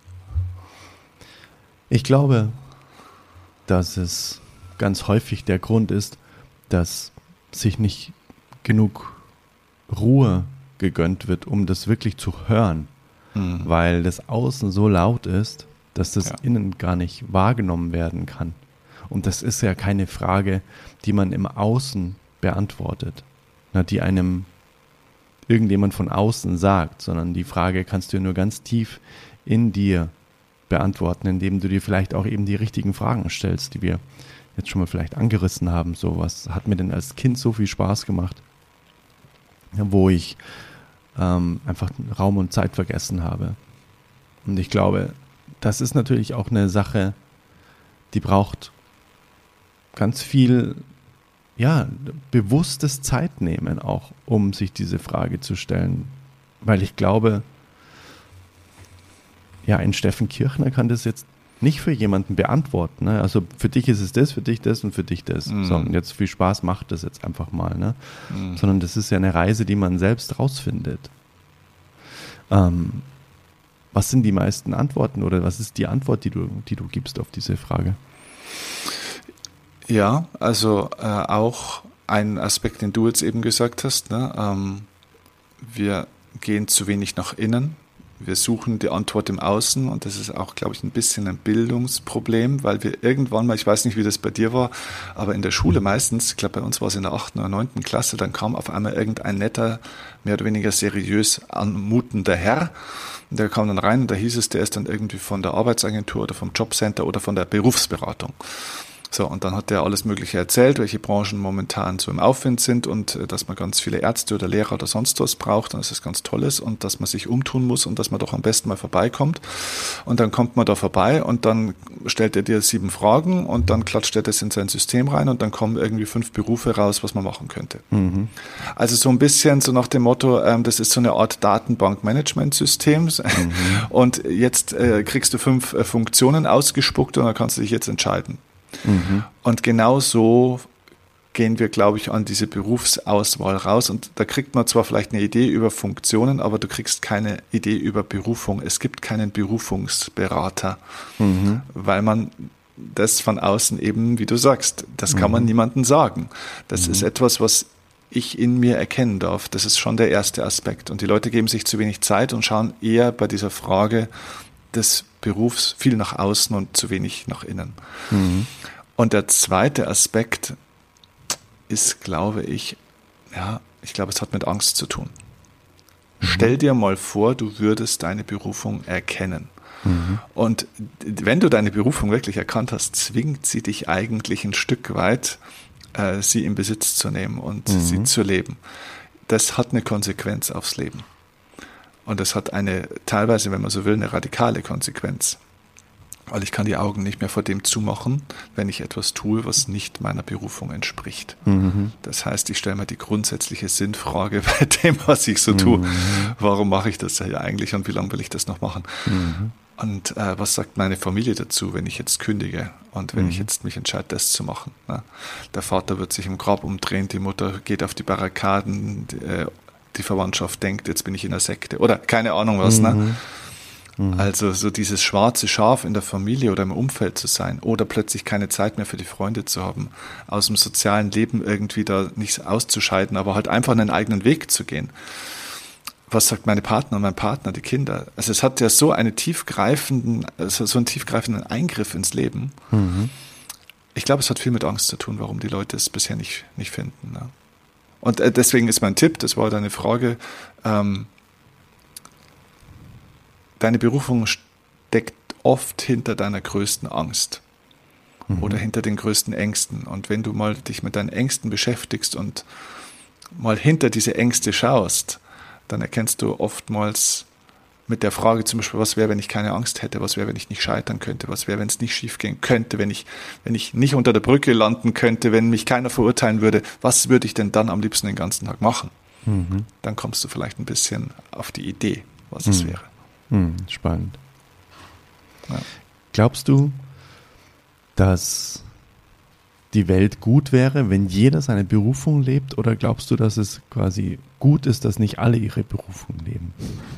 Ich glaube, dass es ganz häufig der Grund ist, dass sich nicht genug Ruhe gegönnt wird, um das wirklich zu hören, mhm. weil das Außen so laut ist, dass das ja. Innen gar nicht wahrgenommen werden kann. Und das ist ja keine Frage, die man im Außen beantwortet, die einem irgendjemand von außen sagt, sondern die Frage kannst du nur ganz tief in dir beantworten, indem du dir vielleicht auch eben die richtigen Fragen stellst, die wir jetzt schon mal vielleicht angerissen haben. So, was hat mir denn als Kind so viel Spaß gemacht, wo ich ähm, einfach Raum und Zeit vergessen habe. Und ich glaube, das ist natürlich auch eine Sache, die braucht ganz viel, ja, bewusstes Zeitnehmen auch, um sich diese Frage zu stellen. Weil ich glaube, ja, ein Steffen Kirchner kann das jetzt nicht für jemanden beantworten. Ne? Also für dich ist es das, für dich das und für dich das. Mhm. So, und jetzt viel Spaß macht das jetzt einfach mal. Ne? Mhm. Sondern das ist ja eine Reise, die man selbst rausfindet. Ähm, was sind die meisten Antworten oder was ist die Antwort, die du, die du gibst auf diese Frage? Ja, also äh, auch ein Aspekt, den du jetzt eben gesagt hast, ne? ähm, wir gehen zu wenig nach innen, wir suchen die Antwort im Außen und das ist auch, glaube ich, ein bisschen ein Bildungsproblem, weil wir irgendwann mal, ich weiß nicht, wie das bei dir war, aber in der Schule meistens, ich glaube bei uns war es in der achten oder neunten Klasse, dann kam auf einmal irgendein netter, mehr oder weniger seriös anmutender Herr und der kam dann rein und da hieß es, der ist dann irgendwie von der Arbeitsagentur oder vom Jobcenter oder von der Berufsberatung. So, und dann hat der alles Mögliche erzählt, welche Branchen momentan so im Aufwind sind und äh, dass man ganz viele Ärzte oder Lehrer oder sonst was braucht und dass das ganz toll ist und dass man sich umtun muss und dass man doch am besten mal vorbeikommt. Und dann kommt man da vorbei und dann stellt er dir sieben Fragen und dann klatscht er das in sein System rein und dann kommen irgendwie fünf Berufe raus, was man machen könnte. Mhm. Also so ein bisschen so nach dem Motto, ähm, das ist so eine Art Datenbank-Management-System mhm. und jetzt äh, kriegst du fünf äh, Funktionen ausgespuckt und dann kannst du dich jetzt entscheiden. Mhm. Und genau so gehen wir, glaube ich, an diese Berufsauswahl raus. Und da kriegt man zwar vielleicht eine Idee über Funktionen, aber du kriegst keine Idee über Berufung. Es gibt keinen Berufungsberater, mhm. weil man das von außen eben, wie du sagst, das kann mhm. man niemandem sagen. Das mhm. ist etwas, was ich in mir erkennen darf. Das ist schon der erste Aspekt. Und die Leute geben sich zu wenig Zeit und schauen eher bei dieser Frage des Berufs viel nach außen und zu wenig nach innen. Mhm. Und der zweite Aspekt ist, glaube ich, ja, ich glaube, es hat mit Angst zu tun. Mhm. Stell dir mal vor, du würdest deine Berufung erkennen. Mhm. Und wenn du deine Berufung wirklich erkannt hast, zwingt sie dich eigentlich ein Stück weit, äh, sie in Besitz zu nehmen und mhm. sie zu leben. Das hat eine Konsequenz aufs Leben. Und das hat eine, teilweise, wenn man so will, eine radikale Konsequenz. Weil ich kann die Augen nicht mehr vor dem zumachen, wenn ich etwas tue, was nicht meiner Berufung entspricht. Mhm. Das heißt, ich stelle mir die grundsätzliche Sinnfrage bei dem, was ich so tue. Mhm. Warum mache ich das ja eigentlich und wie lange will ich das noch machen? Mhm. Und äh, was sagt meine Familie dazu, wenn ich jetzt kündige und wenn mhm. ich jetzt mich entscheide, das zu machen? Ne? Der Vater wird sich im Grab umdrehen, die Mutter geht auf die Barrikaden, die, äh, die Verwandtschaft denkt, jetzt bin ich in der Sekte oder keine Ahnung was. Mhm. Ne? Mhm. Also so dieses schwarze Schaf in der Familie oder im Umfeld zu sein oder plötzlich keine Zeit mehr für die Freunde zu haben, aus dem sozialen Leben irgendwie da nicht auszuscheiden, aber halt einfach einen eigenen Weg zu gehen. Was sagt meine Partner, mein Partner, die Kinder? Also es hat ja so eine tiefgreifenden, also so einen tiefgreifenden Eingriff ins Leben. Mhm. ich glaube, es hat viel mit Angst zu tun, warum die Leute es bisher nicht, nicht finden. Ne? Und äh, deswegen ist mein Tipp, das war deine Frage, ähm, deine Berufung steckt oft hinter deiner größten Angst mhm. oder hinter den größten Ängsten. Und wenn du mal dich mit deinen Ängsten beschäftigst und mal hinter diese Ängste schaust, dann erkennst du oftmals mit der Frage zum Beispiel, was wäre, wenn ich keine Angst hätte, was wäre, wenn ich nicht scheitern könnte, was wäre, wenn es nicht schief gehen könnte, wenn ich, wenn ich nicht unter der Brücke landen könnte, wenn mich keiner verurteilen würde, was würde ich denn dann am liebsten den ganzen Tag machen? Mhm. Dann kommst du vielleicht ein bisschen auf die Idee, was mhm. es wäre. Mhm. Spannend. Ja. Glaubst du, dass die Welt gut wäre, wenn jeder seine Berufung lebt, oder glaubst du, dass es quasi gut ist, dass nicht alle ihre Berufung leben?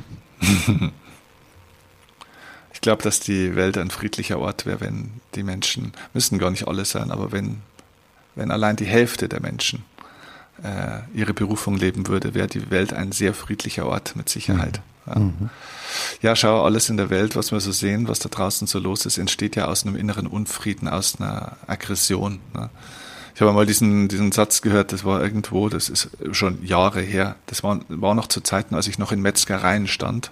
Ich glaube, dass die Welt ein friedlicher Ort wäre, wenn die Menschen, müssen gar nicht alle sein, aber wenn, wenn allein die Hälfte der Menschen äh, ihre Berufung leben würde, wäre die Welt ein sehr friedlicher Ort mit Sicherheit. Ja. Mhm. Ja, schau, alles in der Welt, was wir so sehen, was da draußen so los ist, entsteht ja aus einem inneren Unfrieden, aus einer Aggression. Ne? Ich habe mal diesen, diesen Satz gehört, das war irgendwo, das ist schon Jahre her, das war, war noch zu Zeiten, als ich noch in Metzgereien stand,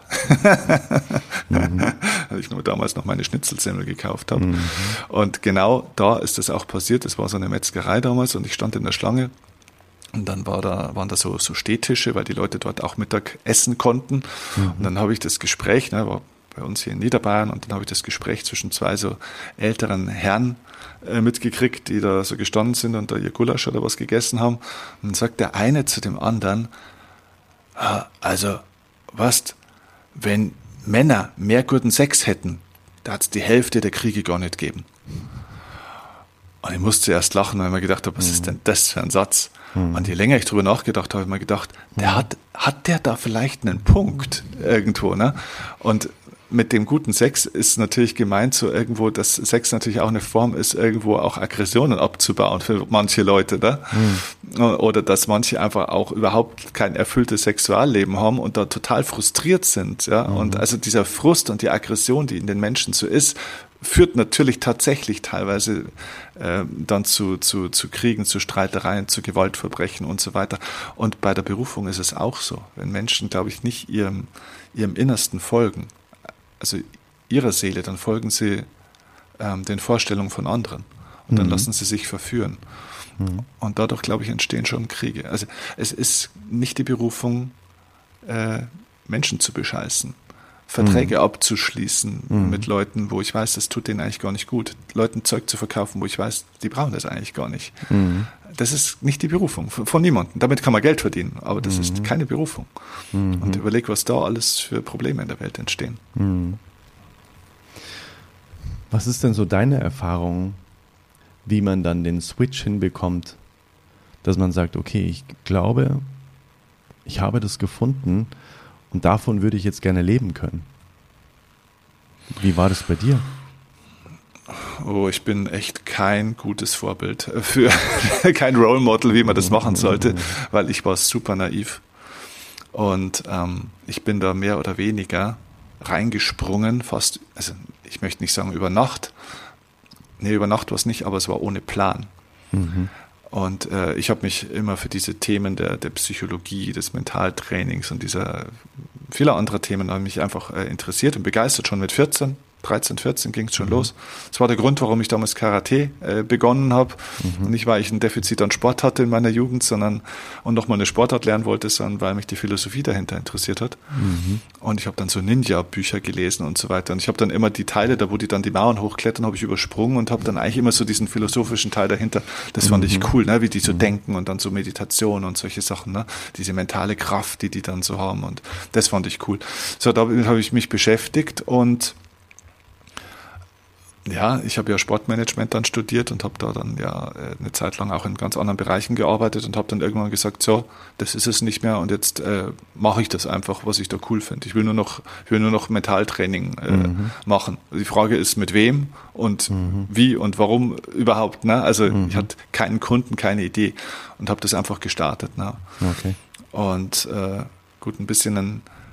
mhm. als ich nur damals noch meine Schnitzelsemmel gekauft habe. Mhm. Und genau da ist das auch passiert, das war so eine Metzgerei damals und ich stand in der Schlange. Und dann war da, waren da so, so Stehtische, weil die Leute dort auch Mittag essen konnten. Mhm. Und dann habe ich das Gespräch, ne, war bei uns hier in Niederbayern, und dann habe ich das Gespräch zwischen zwei so älteren Herren äh, mitgekriegt, die da so gestanden sind und da ihr Gulasch oder was gegessen haben. Und dann sagt der eine zu dem anderen, ah, also, was, wenn Männer mehr guten Sex hätten, da hat es die Hälfte der Kriege gar nicht gegeben. Und ich musste erst lachen, weil ich mir gedacht habe, was mhm. ist denn das für ein Satz? Mhm. Und je länger ich drüber nachgedacht habe, habe ich mir gedacht, der hat, hat der da vielleicht einen Punkt irgendwo, ne? Und mit dem guten Sex ist natürlich gemeint so irgendwo, dass Sex natürlich auch eine Form ist, irgendwo auch Aggressionen abzubauen für manche Leute, ne? Mhm. Oder dass manche einfach auch überhaupt kein erfülltes Sexualleben haben und da total frustriert sind, ja? Mhm. Und also dieser Frust und die Aggression, die in den Menschen so ist, führt natürlich tatsächlich teilweise äh, dann zu, zu, zu Kriegen, zu Streitereien, zu Gewaltverbrechen und so weiter. Und bei der Berufung ist es auch so. Wenn Menschen, glaube ich, nicht ihrem, ihrem Innersten folgen, also ihrer Seele, dann folgen sie ähm, den Vorstellungen von anderen. Und dann mhm. lassen sie sich verführen. Mhm. Und dadurch, glaube ich, entstehen schon Kriege. Also es ist nicht die Berufung, äh, Menschen zu bescheißen. Verträge mhm. abzuschließen mhm. mit Leuten, wo ich weiß, das tut denen eigentlich gar nicht gut. Leuten Zeug zu verkaufen, wo ich weiß, die brauchen das eigentlich gar nicht. Mhm. Das ist nicht die Berufung von, von niemandem. Damit kann man Geld verdienen, aber das mhm. ist keine Berufung. Mhm. Und überleg, was da alles für Probleme in der Welt entstehen. Mhm. Was ist denn so deine Erfahrung, wie man dann den Switch hinbekommt, dass man sagt, okay, ich glaube, ich habe das gefunden, und davon würde ich jetzt gerne leben können. Wie war das bei dir? Oh, ich bin echt kein gutes Vorbild für kein Role Model, wie man das machen sollte, weil ich war super naiv. Und ähm, ich bin da mehr oder weniger reingesprungen, fast, also ich möchte nicht sagen über Nacht. Nee, über Nacht war es nicht, aber es war ohne Plan. Mhm. Und äh, ich habe mich immer für diese Themen der, der Psychologie, des Mentaltrainings und dieser vieler anderer Themen habe mich einfach äh, interessiert und begeistert. Schon mit vierzehn, dreizehn, vierzehn ging es schon mhm. los. Das war der Grund, warum ich damals Karate äh, begonnen habe. Mhm. Und nicht, weil ich ein Defizit an Sport hatte in meiner Jugend, sondern und nochmal eine Sportart lernen wollte, sondern weil mich die Philosophie dahinter interessiert hat. Mhm. Und ich habe dann so Ninja-Bücher gelesen und so weiter. Und ich habe dann immer die Teile, da wo die dann die Mauern hochklettern, habe ich übersprungen und habe dann eigentlich immer so diesen philosophischen Teil dahinter. Das fand mhm. ich cool, ne? Wie die so mhm. denken und dann so Meditation und solche Sachen, ne? Diese mentale Kraft, die die dann so haben. Und das fand ich cool. So, damit habe ich mich beschäftigt und ja, ich habe ja Sportmanagement dann studiert und habe da dann ja eine Zeit lang auch in ganz anderen Bereichen gearbeitet und habe dann irgendwann gesagt, so, das ist es nicht mehr und jetzt äh, mache ich das einfach, was ich da cool finde. Ich will nur noch, ich will nur noch Mentaltraining äh, mhm. machen. Die Frage ist, mit wem und mhm. wie und warum überhaupt. Ne? Also mhm. ich hatte keinen Kunden, keine Idee und habe das einfach gestartet. Ne? Okay. Und äh, gut, ein bisschen ein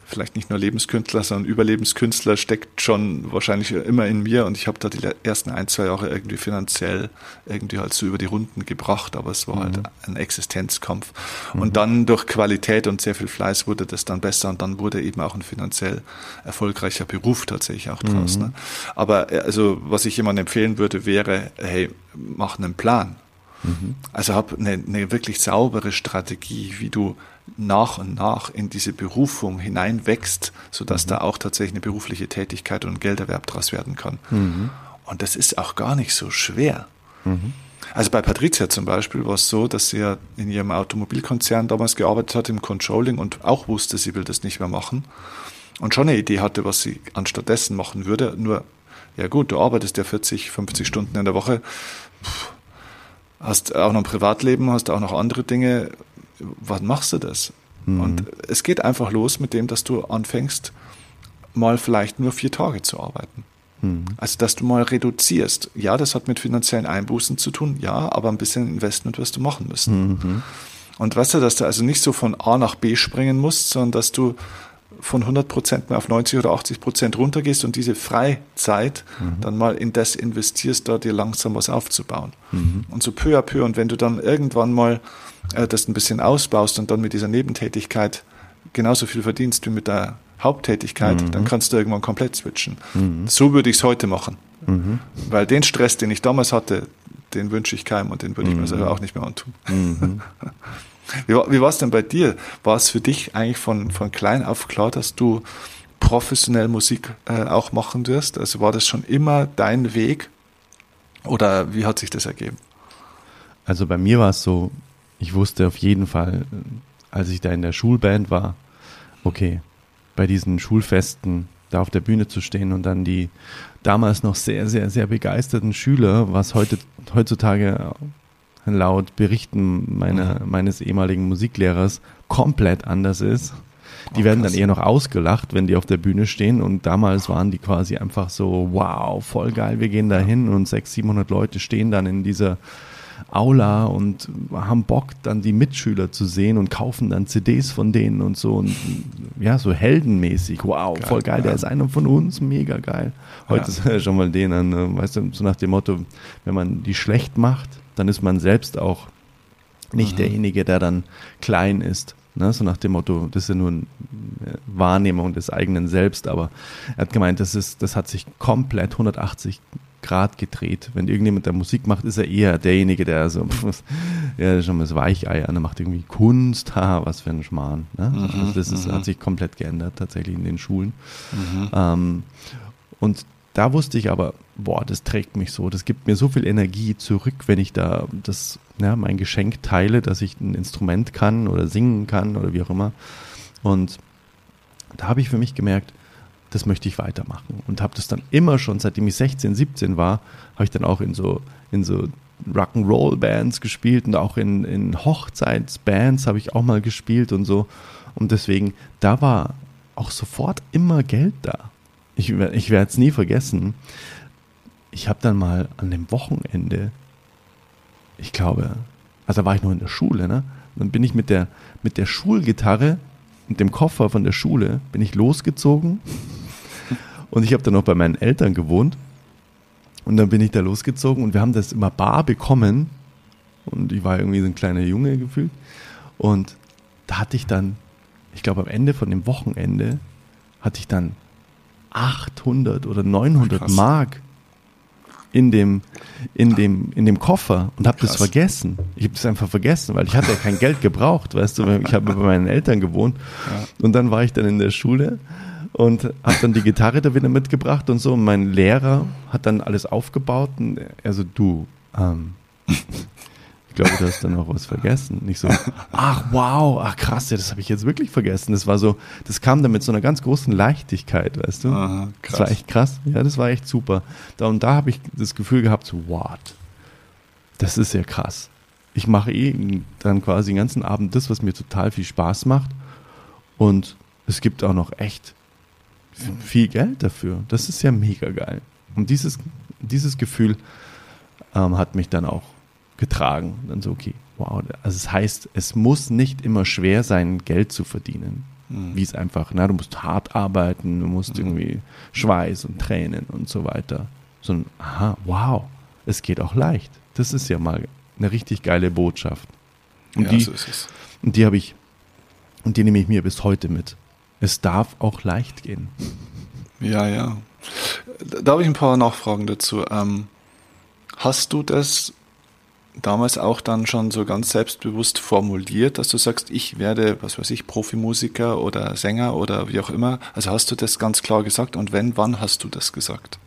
vielleicht nicht nur Lebenskünstler, sondern Überlebenskünstler steckt schon wahrscheinlich immer in mir und ich habe da die ersten ein, zwei Jahre irgendwie finanziell irgendwie halt so über die Runden gebracht, aber es war mhm. halt ein Existenzkampf. Mhm. Und dann durch Qualität und sehr viel Fleiß wurde das dann besser und dann wurde eben auch ein finanziell erfolgreicher Beruf tatsächlich auch draus. Mhm. Ne? Aber also was ich jemandem empfehlen würde, wäre, hey, mach einen Plan. Mhm. Also hab eine, eine wirklich saubere Strategie, wie du nach und nach in diese Berufung hineinwächst, sodass mhm. da auch tatsächlich eine berufliche Tätigkeit und ein Gelderwerb draus werden kann. Mhm. Und das ist auch gar nicht so schwer. Mhm. Also bei Patricia zum Beispiel war es so, dass sie ja in ihrem Automobilkonzern damals gearbeitet hat im Controlling und auch wusste, sie will das nicht mehr machen und schon eine Idee hatte, was sie anstattdessen machen würde. Nur, ja gut, du arbeitest ja vierzig, fünfzig Stunden in der Woche, Puh, hast auch noch ein Privatleben, hast auch noch andere Dinge. Wann machst du das? Mhm. Und es geht einfach los mit dem, dass du anfängst, mal vielleicht nur vier Tage zu arbeiten. Mhm. Also, dass du mal reduzierst. Ja, das hat mit finanziellen Einbußen zu tun, ja, aber ein bisschen Investment wirst du machen müssen. Mhm. Und weißt du, dass du also nicht so von A nach B springen musst, sondern dass du von hundert Prozent mehr auf neunzig oder achtzig Prozent runtergehst und diese Freizeit mhm. dann mal in das investierst, da dir langsam was aufzubauen. Mhm. Und so peu à peu. Und wenn du dann irgendwann mal äh, das ein bisschen ausbaust und dann mit dieser Nebentätigkeit genauso viel verdienst wie mit der Haupttätigkeit, mhm. dann kannst du irgendwann komplett switchen. Mhm. So würde ich es heute machen. Mhm. Weil den Stress, den ich damals hatte, den wünsche ich keinem und den würde ich mhm. mir selber auch nicht mehr antun. Mhm. Wie, wie war es denn bei dir? War es für dich eigentlich von, von klein auf klar, dass du professionell Musik äh, auch machen wirst? Also war das schon immer dein Weg oder wie hat sich das ergeben? Also bei mir war es so, ich wusste auf jeden Fall, als ich da in der Schulband war, okay, bei diesen Schulfesten da auf der Bühne zu stehen und dann die damals noch sehr, sehr, sehr begeisterten Schüler, was heute heutzutage laut Berichten meiner, meines ehemaligen Musiklehrers komplett anders ist. Die oh, werden dann eher noch ausgelacht, wenn die auf der Bühne stehen und damals waren die quasi einfach so, wow, voll geil, wir gehen da hin und sechshundert, siebenhundert Leute stehen dann in dieser Aula und haben Bock, dann die Mitschüler zu sehen und kaufen dann C Ds von denen und so und ja, so heldenmäßig, wow, geil, voll geil, ja. Der ist einer von uns, mega geil. Heute ja. ist schon mal den an, weißt du, so nach dem Motto, wenn man die schlecht macht, dann ist man selbst auch nicht mhm. derjenige, der dann klein ist. Ne? So nach dem Motto, das ist ja nur eine Wahrnehmung des eigenen Selbst, aber er hat gemeint, das ist, das hat sich komplett hundertachtzig Grad gedreht. Wenn irgendjemand der Musik macht, ist er eher derjenige, der so, pff, ja, schon mal das Weichei an, der macht irgendwie Kunst, haha, was für ein Schmarrn. Ne? Mhm, also das ist, hat sich komplett geändert, tatsächlich in den Schulen. Mhm. Ähm, und da wusste ich aber, boah, das trägt mich so, das gibt mir so viel Energie zurück, wenn ich da das, ja, mein Geschenk teile, dass ich ein Instrument kann oder singen kann oder wie auch immer. Und da habe ich für mich gemerkt, das möchte ich weitermachen und habe das dann immer schon, seitdem ich sechzehn, siebzehn war, habe ich dann auch in so, in so Rock'n'Roll-Bands gespielt und auch in, in Hochzeitsbands habe ich auch mal gespielt und so. Und deswegen, da war auch sofort immer Geld da. Ich, ich werde es nie vergessen. Ich habe dann mal an dem Wochenende, ich glaube, also da war ich noch in der Schule, ne? Dann bin ich mit der, mit der Schulgitarre und dem Koffer von der Schule, bin ich losgezogen und ich habe dann noch bei meinen Eltern gewohnt und dann bin ich da losgezogen und wir haben das immer bar bekommen und ich war irgendwie so ein kleiner Junge gefühlt und da hatte ich dann, ich glaube am Ende von dem Wochenende hatte ich dann achthundert oder neunhundert Krass. Mark in dem, in dem, in dem Koffer und habe das vergessen. Ich habe das einfach vergessen, weil ich hatte ja kein Geld gebraucht, weißt du, ich habe bei meinen Eltern gewohnt ja. und dann war ich dann in der Schule und habe dann die Gitarre da wieder mitgebracht und so und mein Lehrer hat dann alles aufgebaut und er so, du, ähm, ich glaube, du hast dann noch was vergessen. Nicht so, ach wow, ach krass, ja, das habe ich jetzt wirklich vergessen. Das war so, das kam dann mit so einer ganz großen Leichtigkeit, weißt du? Aha, krass. Das war echt krass. Ja, das war echt super. Da, und da habe ich das Gefühl gehabt, so, what? Das ist ja krass. Ich mache eh dann quasi den ganzen Abend das, was mir total viel Spaß macht. Und es gibt auch noch echt viel Geld dafür. Das ist ja mega geil. Und dieses, dieses Gefühl ähm, hat mich dann auch getragen. Dann so, okay, wow. Also es heißt, es muss nicht immer schwer sein, Geld zu verdienen. Mhm. Wie es einfach, na, du musst hart arbeiten, du musst mhm. irgendwie Schweiß und Tränen und so weiter. Sondern, aha, wow, es geht auch leicht. Das ist ja mal eine richtig geile Botschaft. Und ja, die, so ist es. Und die habe ich, und die nehme ich mir bis heute mit. Es darf auch leicht gehen. Ja, ja. Da habe ich ein paar Nachfragen dazu. Ähm, hast du das damals auch dann schon so ganz selbstbewusst formuliert, dass du sagst, ich werde, was weiß ich, Profimusiker oder Sänger oder wie auch immer? Also hast du das ganz klar gesagt und wenn, wann hast du das gesagt?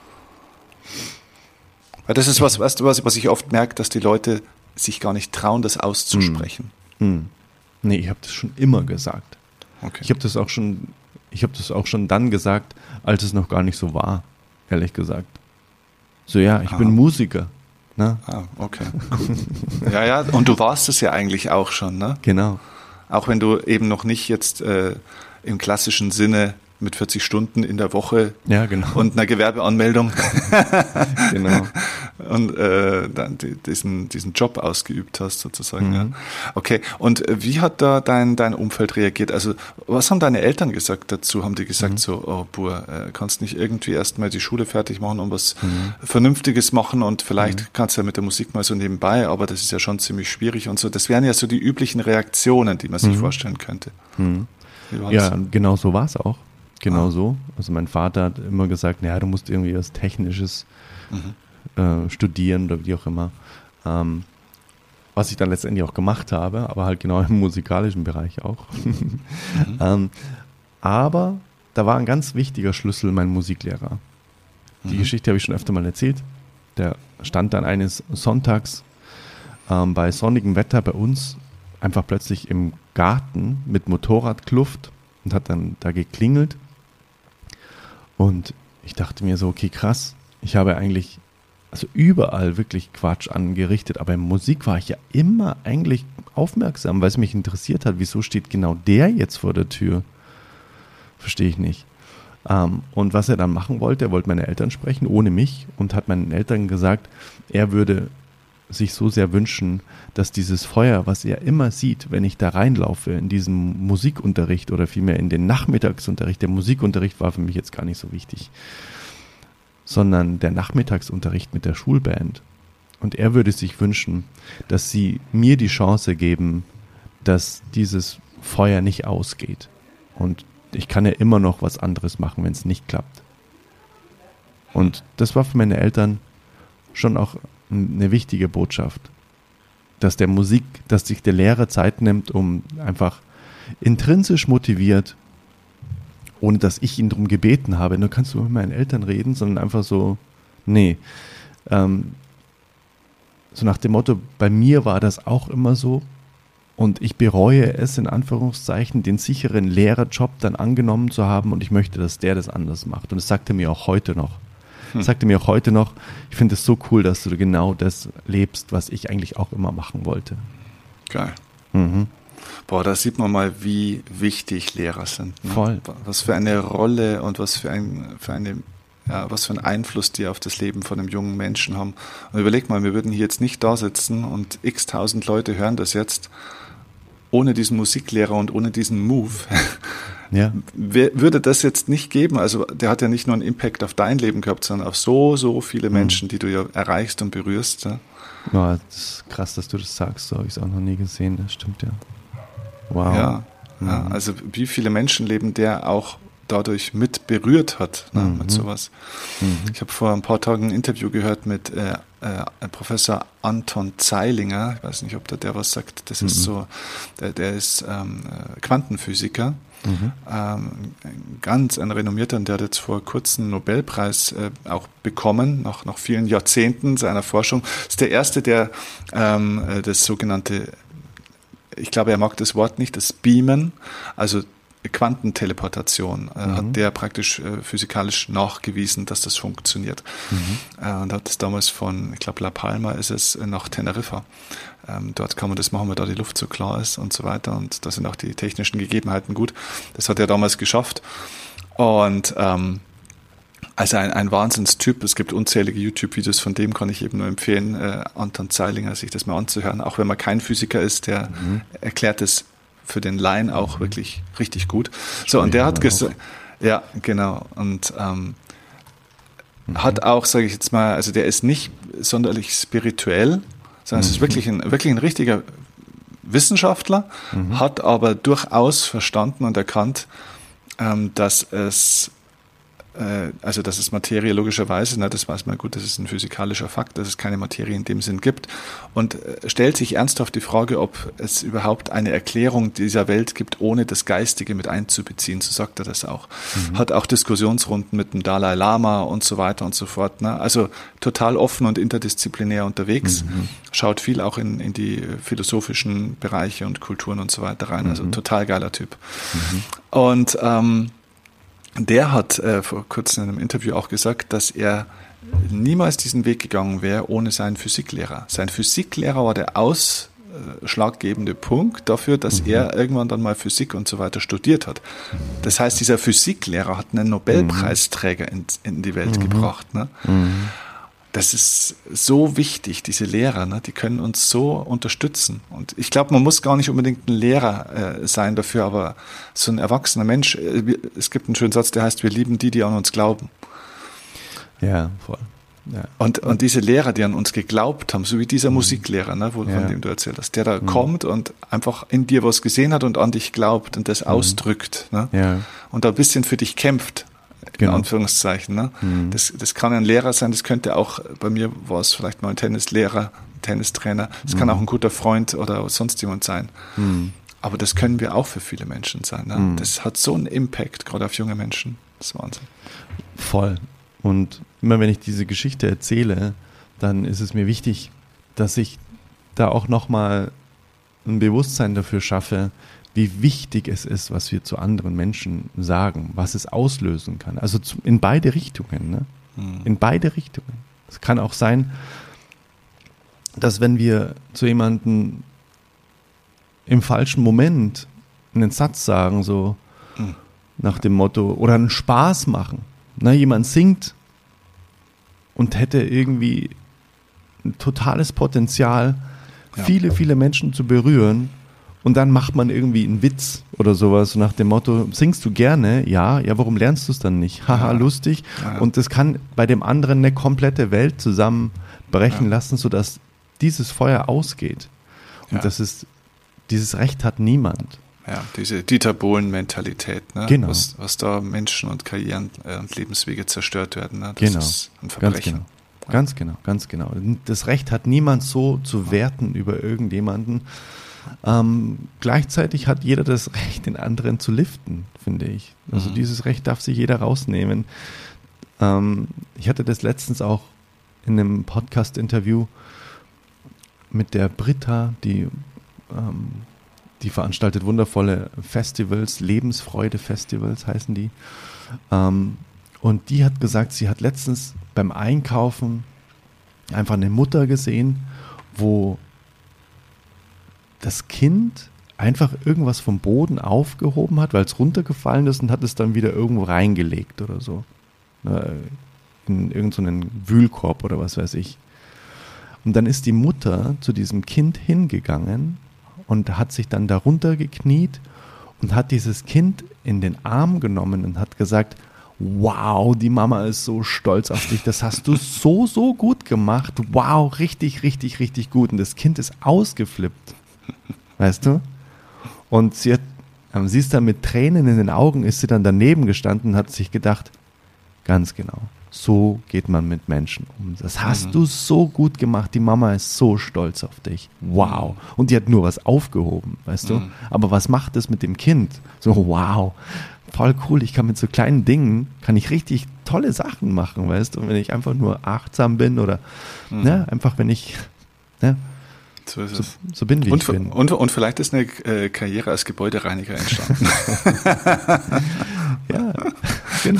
Weil das ist was, weißt du, was, was ich oft merke, dass die Leute sich gar nicht trauen, das auszusprechen. Hm. Hm. Nee, ich habe das schon immer gesagt. Okay. Ich habe das auch schon, ich habe das auch schon dann gesagt, als es noch gar nicht so war, ehrlich gesagt. So, ja, ich ah. bin Musiker. Ne? Ah, okay. ja, ja, und du warst es ja eigentlich auch schon, ne? Genau. Auch wenn du eben noch nicht jetzt äh, im klassischen Sinne mit vierzig Stunden in der Woche ja, genau. und einer Gewerbeanmeldung genau. und äh, dann diesen, diesen Job ausgeübt hast sozusagen. Mhm. Ja. Okay, und wie hat da dein, dein Umfeld reagiert? Also was haben deine Eltern gesagt dazu? Haben die gesagt mhm. so, oh Bur, äh, kannst nicht irgendwie erstmal die Schule fertig machen und was mhm. Vernünftiges machen und vielleicht mhm. kannst du ja mit der Musik mal so nebenbei, aber das ist ja schon ziemlich schwierig und so. Das wären ja so die üblichen Reaktionen, die man sich mhm. vorstellen könnte. Mhm. Ja, das? Genau so war es auch. Genau ah. so. Also mein Vater hat immer gesagt, naja, du musst irgendwie was Technisches mhm. äh, studieren oder wie auch immer. Ähm, was ich dann letztendlich auch gemacht habe, aber halt genau im musikalischen Bereich auch. mhm. ähm, aber da war ein ganz wichtiger Schlüssel mein Musiklehrer. Die mhm. Geschichte habe ich schon öfter mal erzählt. Der stand dann eines Sonntags ähm, bei sonnigem Wetter bei uns einfach plötzlich im Garten mit Motorradkluft und hat dann da geklingelt. Und ich dachte mir so, okay, krass, ich habe eigentlich also überall wirklich Quatsch angerichtet, aber in Musik war ich ja immer eigentlich aufmerksam, weil es mich interessiert hat, wieso steht genau der jetzt vor der Tür? Verstehe ich nicht. Ähm, und was er dann machen wollte, er wollte meine Eltern sprechen, ohne mich, und hat meinen Eltern gesagt, er würde sich so sehr wünschen, dass dieses Feuer, was er immer sieht, wenn ich da reinlaufe in diesen Musikunterricht oder vielmehr in den Nachmittagsunterricht, der Musikunterricht war für mich jetzt gar nicht so wichtig, sondern der Nachmittagsunterricht mit der Schulband. Und er würde sich wünschen, dass sie mir die Chance geben, dass dieses Feuer nicht ausgeht. Und ich kann ja immer noch was anderes machen, wenn es nicht klappt. Und das war für meine Eltern schon auch eine wichtige Botschaft, dass der Musik, dass sich der Lehrer Zeit nimmt, um einfach intrinsisch motiviert, ohne dass ich ihn darum gebeten habe, nur kannst du mit meinen Eltern reden, sondern einfach so, nee. Ähm, so nach dem Motto, bei mir war das auch immer so und ich bereue es, in Anführungszeichen, den sicheren Lehrerjob dann angenommen zu haben und ich möchte, dass der das anders macht. Und das sagt er mir auch heute noch. Hm. Sagte mir auch heute noch, ich finde es so cool, dass du genau das lebst, was ich eigentlich auch immer machen wollte. Geil. Mhm. Boah, da sieht man mal, wie wichtig Lehrer sind. Ne? Voll. Was für eine Rolle und was für ein, für eine, ja, was für einen Einfluss die auf das Leben von einem jungen Menschen haben. Und überleg mal, wir würden hier jetzt nicht da sitzen und x tausend Leute hören das jetzt ohne diesen Musiklehrer und ohne diesen Move. Ja. Würde das jetzt nicht geben, also der hat ja nicht nur einen Impact auf dein Leben gehabt, sondern auf so, so viele Menschen, mhm. die du ja erreichst und berührst. Ja, ja, das ist krass, dass du das sagst, so habe ich es auch noch nie gesehen, das stimmt ja. Wow. Ja, mhm. ja, also wie viele Menschenleben der auch dadurch mit berührt hat, ne, mhm. mit sowas. Mhm. Ich habe vor ein paar Tagen ein Interview gehört mit äh, äh, Professor Anton Zeilinger, ich weiß nicht, ob der, der was sagt, das mhm. ist so, der, der ist ähm, Quantenphysiker. Mhm. Ähm, ganz ein renommierter, und der hat jetzt vor kurzem einen Nobelpreis äh, auch bekommen, nach, nach vielen Jahrzehnten seiner Forschung. Ist der erste, der ähm, das sogenannte, ich glaube, er mag das Wort nicht, das Beamen, also Quantenteleportation, äh, mhm. hat der praktisch äh, physikalisch nachgewiesen, dass das funktioniert. Mhm. Äh, und hat es damals von, ich glaube, La Palma ist es, äh, nach Teneriffa. Ähm, dort kann man das machen, weil da die Luft so klar ist und so weiter. Und da sind auch die technischen Gegebenheiten gut. Das hat er damals geschafft. Und ähm, also ein, ein Wahnsinnstyp. Es gibt unzählige YouTube-Videos von dem, kann ich eben nur empfehlen, äh, Anton Zeilinger, sich das mal anzuhören. Auch wenn man kein Physiker ist, der mhm. erklärt es für den Laien auch wirklich richtig gut. So, und der hat gesagt, ja, genau, und ähm, mhm. hat auch, sage ich jetzt mal, also der ist nicht sonderlich spirituell, sondern mhm. es ist wirklich ein, wirklich ein richtiger Wissenschaftler, mhm. hat aber durchaus verstanden und erkannt, ähm, dass es also dass es Materie logischerweise, ne, das weiß man gut, das ist ein physikalischer Fakt, dass es keine Materie in dem Sinn gibt, und stellt sich ernsthaft die Frage, ob es überhaupt eine Erklärung dieser Welt gibt, ohne das Geistige mit einzubeziehen, so sagt er das auch. Mhm. Hat auch Diskussionsrunden mit dem Dalai Lama und so weiter und so fort. Ne? Also total offen und interdisziplinär unterwegs, mhm. schaut viel auch in, in die philosophischen Bereiche und Kulturen und so weiter rein, also mhm. total geiler Typ. Mhm. Und ähm, der hat äh, vor kurzem in einem Interview auch gesagt, dass er niemals diesen Weg gegangen wäre ohne seinen Physiklehrer. Sein Physiklehrer war der ausschlaggebende Punkt dafür, dass mhm. er irgendwann dann mal Physik und so weiter studiert hat. Das heißt, dieser Physiklehrer hat einen Nobelpreisträger in, in die Welt mhm. gebracht. Ne? Mhm. Das ist so wichtig, diese Lehrer, ne? Die können uns so unterstützen. Und ich glaube, man muss gar nicht unbedingt ein Lehrer äh, sein dafür, aber so ein erwachsener Mensch, äh, es gibt einen schönen Satz, der heißt, wir lieben die, die an uns glauben. Ja, voll. Ja. Und, und diese Lehrer, die an uns geglaubt haben, so wie dieser mhm. Musiklehrer, ne, wo, ja. von dem du erzählt hast, der da mhm. kommt und einfach in dir was gesehen hat und an dich glaubt und das mhm. ausdrückt, ne? Ja. Und da ein bisschen für dich kämpft. In genau. Anführungszeichen. Ne? Mhm. Das, das kann ein Lehrer sein, das könnte auch, bei mir war es vielleicht mal ein Tennislehrer, Tennistrainer, das mhm. kann auch ein guter Freund oder sonst jemand sein. Mhm. Aber das können wir auch für viele Menschen sein. Ne? Mhm. Das hat so einen Impact, gerade auf junge Menschen. Das ist Wahnsinn. Voll. Und immer wenn ich diese Geschichte erzähle, dann ist es mir wichtig, dass ich da auch nochmal ein Bewusstsein dafür schaffe, wie wichtig es ist, was wir zu anderen Menschen sagen, was es auslösen kann. Also zu, in beide Richtungen. Ne? Mhm. In beide Richtungen. Es kann auch sein, dass wenn wir zu jemandem im falschen Moment einen Satz sagen, so mhm. nach dem Motto, oder einen Spaß machen. Ne? Jemand singt und hätte irgendwie ein totales Potenzial, ja. viele, viele Menschen zu berühren. Und dann macht man irgendwie einen Witz oder sowas nach dem Motto, singst du gerne? Ja, ja, warum lernst du es dann nicht? Haha, ja. lustig. Ja. Und das kann bei dem anderen eine komplette Welt zusammenbrechen ja. lassen, sodass dieses Feuer ausgeht. Und ja. das ist, dieses Recht hat niemand. Ja, diese Dieter Bohlen-Mentalität, ne? Genau. was, was da Menschen und Karrieren äh, und Lebenswege zerstört werden. Ne? Das genau. ist ein Verbrechen. Ganz genau. Ganz genau, ganz genau. Das Recht hat niemand so zu werten über irgendjemanden. Ähm, gleichzeitig hat jeder das Recht, den anderen zu liften, finde ich. Also mhm. dieses Recht darf sich jeder rausnehmen. Ähm, ich hatte das letztens auch in einem Podcast-Interview mit der Britta, die, ähm, die veranstaltet wundervolle Festivals, Lebensfreude-Festivals heißen die. Ähm, und die hat gesagt, sie hat letztens beim Einkaufen einfach eine Mutter gesehen, wo das Kind einfach irgendwas vom Boden aufgehoben hat, weil es runtergefallen ist und hat es dann wieder irgendwo reingelegt oder so. In irgendeinen Wühlkorb oder was weiß ich. Und dann ist die Mutter zu diesem Kind hingegangen und hat sich dann darunter gekniet und hat dieses Kind in den Arm genommen und hat gesagt, wow, die Mama ist so stolz auf dich, das hast du so, so gut gemacht. Wow, richtig, richtig, richtig gut. Und das Kind ist ausgeflippt. Weißt du? Und sie, hat, sie ist dann mit Tränen in den Augen, ist sie dann daneben gestanden und hat sich gedacht, ganz genau, so geht man mit Menschen um. Das hast mhm. du so gut gemacht, die Mama ist so stolz auf dich. Wow. Und die hat nur was aufgehoben, weißt du? Mhm. Aber was macht das mit dem Kind? So, wow, voll cool, ich kann mit so kleinen Dingen, kann ich richtig tolle Sachen machen, weißt du? Und wenn ich einfach nur achtsam bin oder, mhm. ne, einfach wenn ich, ne, So ist so, es. So bin wie und, ich bin. Und, und vielleicht ist eine äh, Karriere als Gebäudereiniger entstanden. Ja, genau.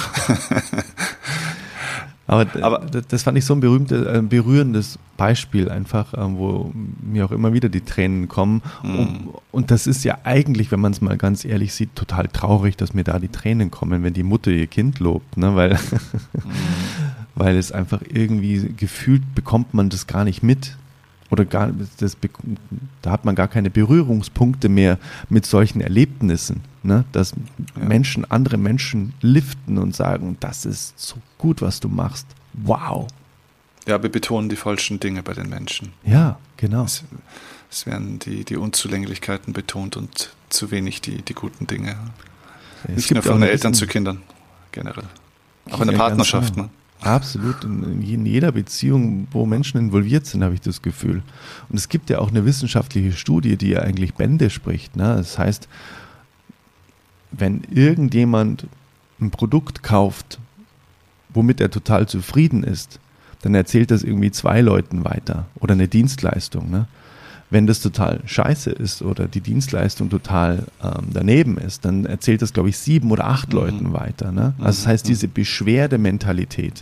Aber, Aber das fand ich so ein berühmtes, äh, berührendes Beispiel einfach, äh, wo mir auch immer wieder die Tränen kommen. Mm. Und, und das ist ja eigentlich, wenn man es mal ganz ehrlich sieht, total traurig, dass mir da die Tränen kommen, wenn die Mutter ihr Kind lobt, ne? Weil, mm. weil es einfach irgendwie gefühlt bekommt man das gar nicht mit. oder gar, das, da hat man gar keine Berührungspunkte mehr mit solchen Erlebnissen, ne? Dass ja. Menschen, andere Menschen liften und sagen, das ist so gut, was du machst. Wow. Ja, wir betonen die falschen Dinge bei den Menschen. Ja, genau. Es, es werden die, die Unzulänglichkeiten betont und zu wenig die, die guten Dinge. Es Nicht nur von den Eltern zu Kindern, generell. Auch in der ja, Partnerschaft, ne? Absolut. In jeder Beziehung, wo Menschen involviert sind, habe ich das Gefühl. Und es gibt ja auch eine wissenschaftliche Studie, die ja eigentlich Bände spricht. Ne? Das heißt, wenn irgendjemand ein Produkt kauft, womit er total zufrieden ist, dann erzählt das irgendwie zwei Leuten weiter oder eine Dienstleistung. Ne? Wenn das total scheiße ist oder die Dienstleistung total ähm, daneben ist, dann erzählt das, glaube ich, sieben oder acht mhm. Leuten weiter. Ne? Also das heißt, diese Beschwerdementalität,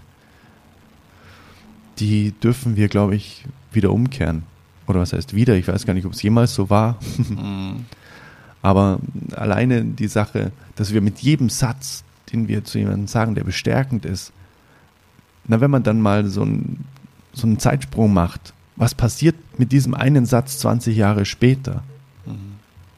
die dürfen wir, glaube ich, wieder umkehren. Oder was heißt wieder? Ich weiß gar nicht, ob es jemals so war. Mhm. Aber alleine die Sache, dass wir mit jedem Satz, den wir zu jemandem sagen, der bestärkend ist, na, wenn man dann mal so einen, so einen Zeitsprung macht, was passiert mit diesem einen Satz zwanzig Jahre später? Mhm.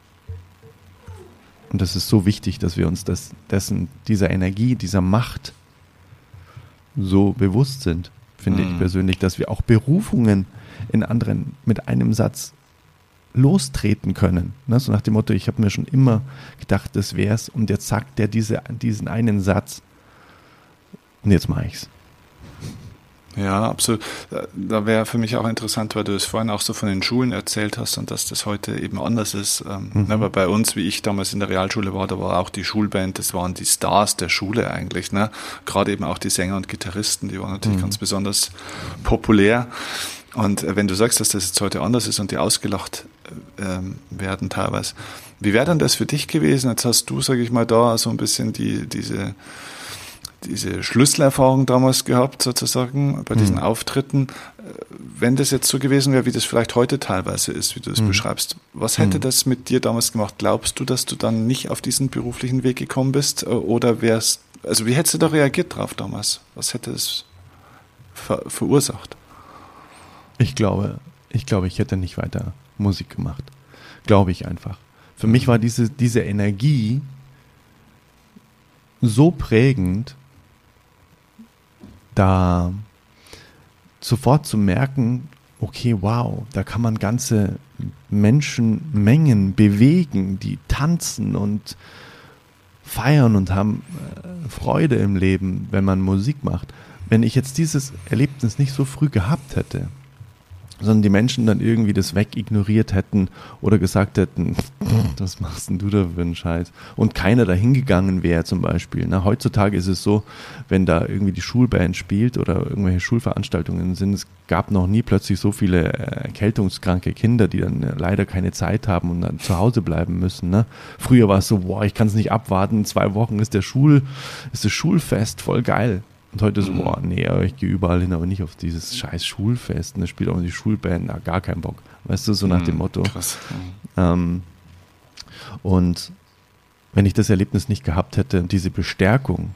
Und das ist so wichtig, dass wir uns das, dessen, dieser Energie, dieser Macht so bewusst sind, finde mhm. ich persönlich, dass wir auch Berufungen in anderen mit einem Satz lostreten können. Ne? So nach dem Motto, ich habe mir schon immer gedacht, das wär's und jetzt sagt der diese, diesen einen Satz und jetzt mache ich's. Ja, absolut. Da wäre für mich auch interessant, weil du es vorhin auch so von den Schulen erzählt hast und dass das heute eben anders ist. Mhm. Aber bei uns, wie ich damals in der Realschule war, da war auch die Schulband, das waren die Stars der Schule eigentlich. Ne? Gerade eben auch die Sänger und Gitarristen, die waren natürlich mhm. ganz besonders populär. Und wenn du sagst, dass das jetzt heute anders ist und die ausgelacht ähm, werden teilweise, wie wäre denn das für dich gewesen? Jetzt hast du, sage ich mal, da so ein bisschen die diese diese Schlüsselerfahrung damals gehabt, sozusagen, bei diesen mhm. Auftritten. Wenn das jetzt so gewesen wäre, wie das vielleicht heute teilweise ist, wie du es mhm. beschreibst, was hätte mhm. das mit dir damals gemacht? Glaubst du, dass du dann nicht auf diesen beruflichen Weg gekommen bist? Oder wärst, also wie hättest du da reagiert drauf damals? Was hätte es ver- verursacht? Ich glaube, ich glaube, ich hätte nicht weiter Musik gemacht. Glaube ich einfach. Für mich war diese, diese Energie so prägend, da sofort zu merken, okay, wow, da kann man ganze Menschenmengen bewegen, die tanzen und feiern und haben äh, Freude im Leben, wenn man Musik macht. Wenn ich jetzt dieses Erlebnis nicht so früh gehabt hätte, sondern die Menschen dann irgendwie das wegignoriert hätten oder gesagt hätten, was machst denn du da für einen Scheiß? Und keiner da hingegangen wäre zum Beispiel. Na, heutzutage ist es so, wenn da irgendwie die Schulband spielt oder irgendwelche Schulveranstaltungen sind, es gab noch nie plötzlich so viele erkältungskranke Kinder, die dann leider keine Zeit haben und dann zu Hause bleiben müssen. Ne? Früher war es so, boah, ich kann es nicht abwarten, in zwei Wochen ist der Schul, ist das Schulfest, voll geil. Und heute so, boah, nee, aber ich gehe überall hin, aber nicht auf dieses scheiß Schulfest. Und da spielt auch die Schulband, na, gar keinen Bock. Weißt du, so nach dem Motto. Krass. Ähm, und wenn ich das Erlebnis nicht gehabt hätte, diese Bestärkung,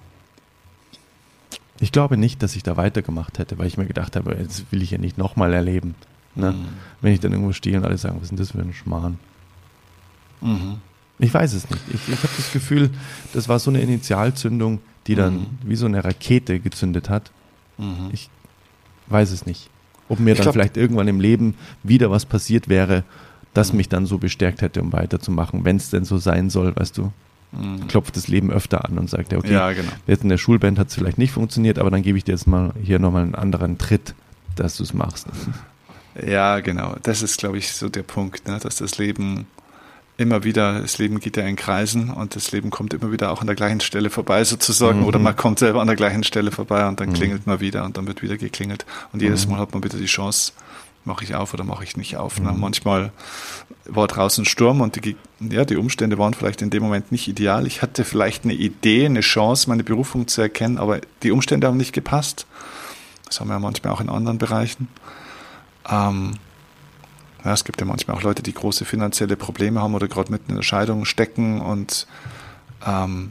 ich glaube nicht, dass ich da weitergemacht hätte, weil ich mir gedacht habe, jetzt will ich ja nicht nochmal erleben. Ne? Mhm. Wenn ich dann irgendwo stehe und alle sagen, was ist denn das für ein Schmarrn? Mhm. Ich weiß es nicht. Ich, ich habe das Gefühl, das war so eine Initialzündung, die dann mhm. wie so eine Rakete gezündet hat. Mhm. Ich weiß es nicht. Ob mir ich dann glaub, vielleicht irgendwann im Leben wieder was passiert wäre, das mhm. mich dann so bestärkt hätte, um weiterzumachen, wenn es denn so sein soll, weißt du. Mhm. Klopft das Leben öfter an und sagt, ja, okay, ja, genau. jetzt in der Schulband hat es vielleicht nicht funktioniert, aber dann gebe ich dir jetzt mal hier nochmal einen anderen Tritt, dass du es machst. Ja, genau. Das ist, glaube ich, so der Punkt, ne? Dass das Leben immer wieder, das Leben geht ja in Kreisen und das Leben kommt immer wieder auch an der gleichen Stelle vorbei sozusagen, mhm. oder man kommt selber an der gleichen Stelle vorbei und dann mhm. klingelt man wieder und dann wird wieder geklingelt und jedes Mal hat man wieder die Chance, mache ich auf oder mache ich nicht auf. Mhm. Ne? Manchmal war draußen Sturm und die, ja, die Umstände waren vielleicht in dem Moment nicht ideal. Ich hatte vielleicht eine Idee, eine Chance, meine Berufung zu erkennen, aber die Umstände haben nicht gepasst. Das haben wir ja manchmal auch in anderen Bereichen. Ähm, Ja, es gibt ja manchmal auch Leute, die große finanzielle Probleme haben oder gerade mitten in der Scheidung stecken und ähm,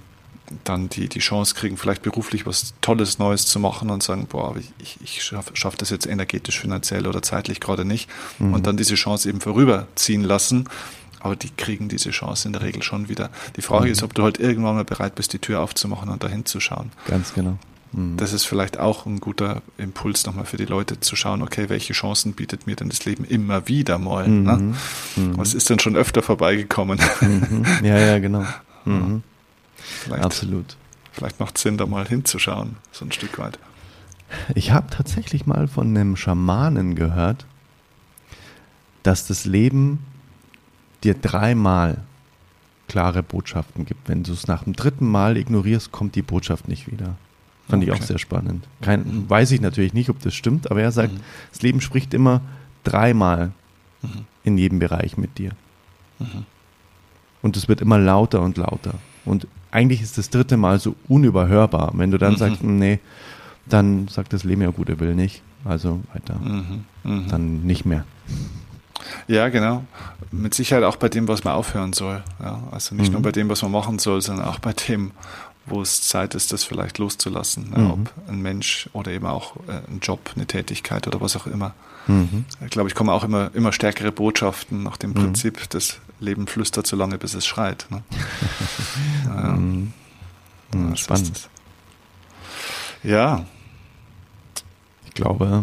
dann die, die Chance kriegen, vielleicht beruflich was Tolles Neues zu machen und sagen, boah, ich, ich schaffe schaff das jetzt energetisch, finanziell oder zeitlich gerade nicht mhm. und dann diese Chance eben vorüberziehen lassen. Aber die kriegen diese Chance in der Regel schon wieder. Die Frage mhm. ist, ob du halt irgendwann mal bereit bist, die Tür aufzumachen und dahin zu schauen. Ganz genau. Mhm. Das ist vielleicht auch ein guter Impuls nochmal für die Leute zu schauen, okay, welche Chancen bietet mir denn das Leben immer wieder mal? Mhm. Ne? Mhm. Was ist denn schon öfter vorbeigekommen? Mhm. Ja, ja, genau. Mhm. Vielleicht, Absolut. Vielleicht macht es Sinn, da mal hinzuschauen, so ein Stück weit. Ich habe tatsächlich mal von einem Schamanen gehört, dass das Leben dir dreimal klare Botschaften gibt. Wenn du es nach dem dritten Mal ignorierst, kommt die Botschaft nicht wieder. Fand okay. ich auch sehr spannend. Kein, weiß ich natürlich nicht, ob das stimmt, aber er sagt, mhm. das Leben spricht immer dreimal mhm. in jedem Bereich mit dir. Mhm. Und es wird immer lauter und lauter. Und eigentlich ist das dritte Mal so unüberhörbar. Wenn du dann mhm. sagst, nee, dann sagt das Leben ja gut, er will nicht. Also weiter. Mhm. Mhm. Dann nicht mehr. Ja, genau. Mit Sicherheit auch bei dem, was man aufhören soll. Ja, also nicht mhm. nur bei dem, was man machen soll, sondern auch bei dem, wo es Zeit ist, das vielleicht loszulassen. Ja, mhm. Ob ein Mensch oder eben auch ein Job, eine Tätigkeit oder was auch immer. Mhm. Ich glaube, ich komme auch immer, immer stärkere Botschaften nach dem mhm. Prinzip, das Leben flüstert so lange, bis es schreit. Ne? Ja. Mhm. Mhm. Spannend. Ja. Ich glaube,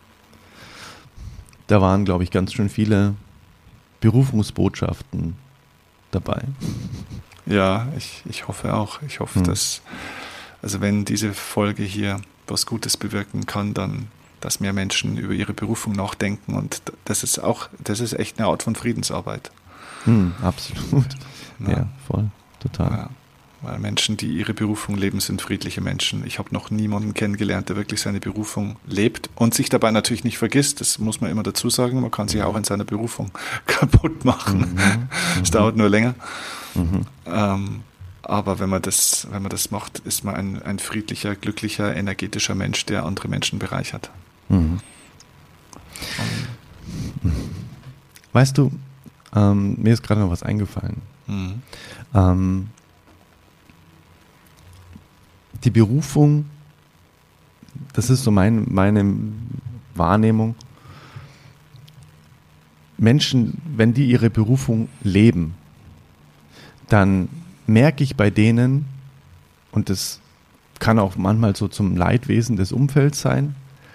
da waren, glaube ich, ganz schön viele Berufungsbotschaften dabei. Ja, ich, ich hoffe auch. Ich hoffe, mhm. dass, also wenn diese Folge hier was Gutes bewirken kann, dann, dass mehr Menschen über ihre Berufung nachdenken und das ist auch, das ist echt eine Art von Friedensarbeit. Mhm, absolut. Ja, ja, voll, total. Ja. Weil Menschen, die ihre Berufung leben, sind friedliche Menschen. Ich habe noch niemanden kennengelernt, der wirklich seine Berufung lebt und sich dabei natürlich nicht vergisst. Das muss man immer dazu sagen. Man kann sich auch in seiner Berufung kaputt machen. Mhm. Es mhm. dauert nur länger. Mhm. Ähm, aber wenn man das, wenn man das macht, ist man ein, ein friedlicher, glücklicher, energetischer Mensch, der andere Menschen bereichert. Mhm. Weißt du, ähm, mir ist gerade noch was eingefallen. Mhm. Ähm, Die Berufung, das ist so mein, meine Wahrnehmung, Menschen, wenn die ihre Berufung leben, dann merke ich bei denen, und das kann auch manchmal so zum Leidwesen des Umfelds sein,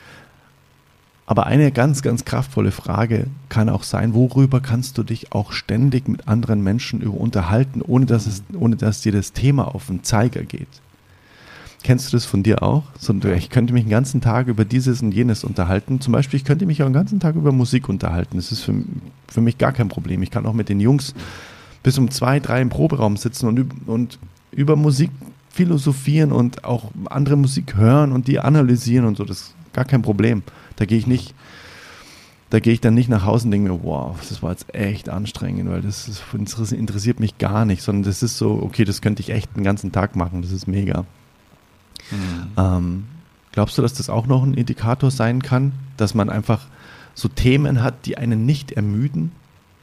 aber eine ganz, ganz kraftvolle Frage kann auch sein, worüber kannst du dich auch ständig mit anderen Menschen unterhalten, ohne dass, es, ohne dass dir das Thema auf den Zeiger geht. Kennst du das von dir auch? So, ich könnte mich den ganzen Tag über dieses und jenes unterhalten. Zum Beispiel, ich könnte mich auch den ganzen Tag über Musik unterhalten. Das ist für, für mich gar kein Problem. Ich kann auch mit den Jungs bis um zwei, drei im Proberaum sitzen und, und über Musik philosophieren und auch andere Musik hören und die analysieren und so. Das ist gar kein Problem. Da gehe ich nicht, da gehe ich dann nicht nach Hause und denke mir, wow, das war jetzt echt anstrengend, weil das ist, interessiert mich gar nicht, sondern das ist so, okay, das könnte ich echt den ganzen Tag machen. Das ist mega. Mhm. Ähm, glaubst du, dass das auch noch ein Indikator sein kann, dass man einfach so Themen hat, die einen nicht ermüden?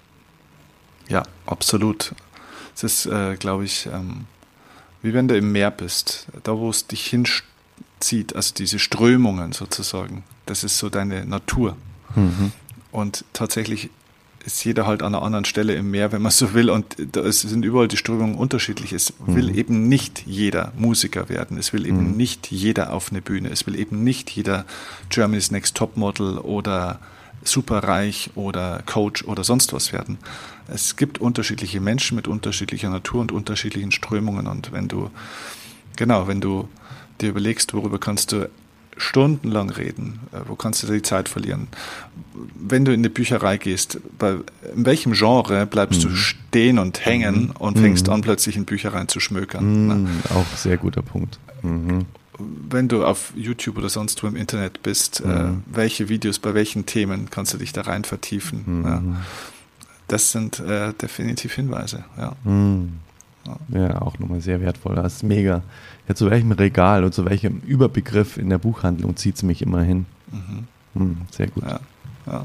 Ja, absolut. Es ist, äh, glaube ich, ähm, wie wenn du im Meer bist, da wo es dich hinzieht, also diese Strömungen sozusagen, das ist so deine Natur. Mhm. Und tatsächlich ist jeder halt an einer anderen Stelle im Meer, wenn man so will, und da ist, sind überall die Strömungen unterschiedlich. Es mhm. will eben nicht jeder Musiker werden, es will eben mhm. nicht jeder auf eine Bühne, es will eben nicht jeder Germany's Next Topmodel oder superreich oder Coach oder sonst was werden. Es gibt unterschiedliche Menschen mit unterschiedlicher Natur und unterschiedlichen Strömungen, und wenn du, genau, wenn du dir überlegst, worüber kannst du stundenlang reden, wo kannst du die Zeit verlieren? Wenn du in die Bücherei gehst, bei in welchem Genre bleibst mhm. du stehen und hängen mhm. und fängst mhm. an, plötzlich in Büchereien zu schmökern? Mhm. Ne? Auch sehr guter Punkt. Mhm. Wenn du auf YouTube oder sonst wo im Internet bist, mhm. äh, welche Videos bei welchen Themen kannst du dich da rein vertiefen? Mhm. Ja? Das sind äh, definitiv Hinweise. Ja. Mhm. Ja, auch nochmal sehr wertvoll. Das ist mega. Ja, zu welchem Regal und zu welchem Überbegriff in der Buchhandlung zieht es mich immer hin. Mhm. Hm, sehr gut. Ja, ja.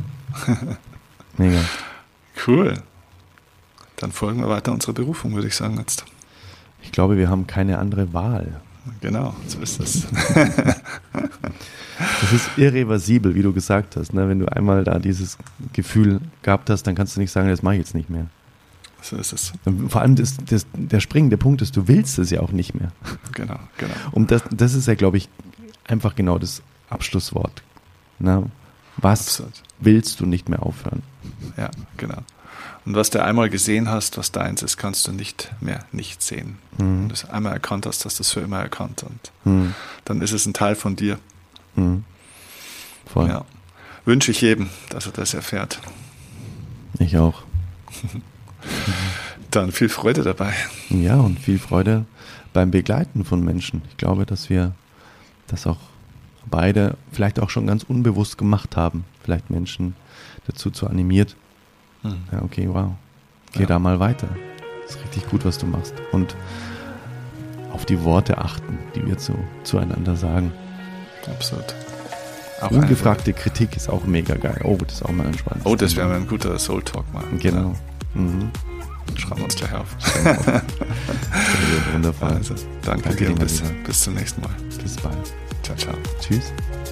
Mega. Cool. Dann folgen wir weiter unserer Berufung, würde ich sagen jetzt. ich glaube, wir haben keine andere Wahl. Genau, so ist es. Das ist irreversibel, wie du gesagt hast. Ne? Wenn du einmal da dieses Gefühl gehabt hast, dann kannst du nicht sagen, das mache ich jetzt nicht mehr. So ist es. Und vor allem das, das, der springende Punkt ist, du willst es ja auch nicht mehr. Genau, genau. Und das, das ist ja, glaube ich, einfach genau das Abschlusswort. Ne? Was Absolut. Willst du nicht mehr aufhören? Ja, genau. Und was du einmal gesehen hast, was deins ist, kannst du nicht mehr nicht sehen. Mhm. Wenn du es einmal erkannt hast, hast du es für immer erkannt. Und mhm. dann ist es ein Teil von dir. Mhm. Voll. Ja. Wünsche ich jedem, dass er das erfährt. Ich auch. Dann viel Freude dabei. Ja, und viel Freude beim Begleiten von Menschen. Ich glaube, dass wir das auch beide vielleicht auch schon ganz unbewusst gemacht haben. Vielleicht Menschen dazu zu animiert. Hm. Ja, okay, wow. Geh ja. da mal weiter. Das ist richtig gut, was du machst. Und auf die Worte achten, die wir zu, zueinander sagen. Absolut. Auch ungefragte Kritik ist auch mega geil. Oh, das ist auch mal ein spannendes. Oh, das wäre mal ein guter Soul Talk mal. Genau. Ja. Mhm. Schreiben wir uns gleich auf. Wundervoll. Also, danke, danke dir. Bis, bis zum nächsten Mal. Bis bald. Ciao, ciao. Tschüss.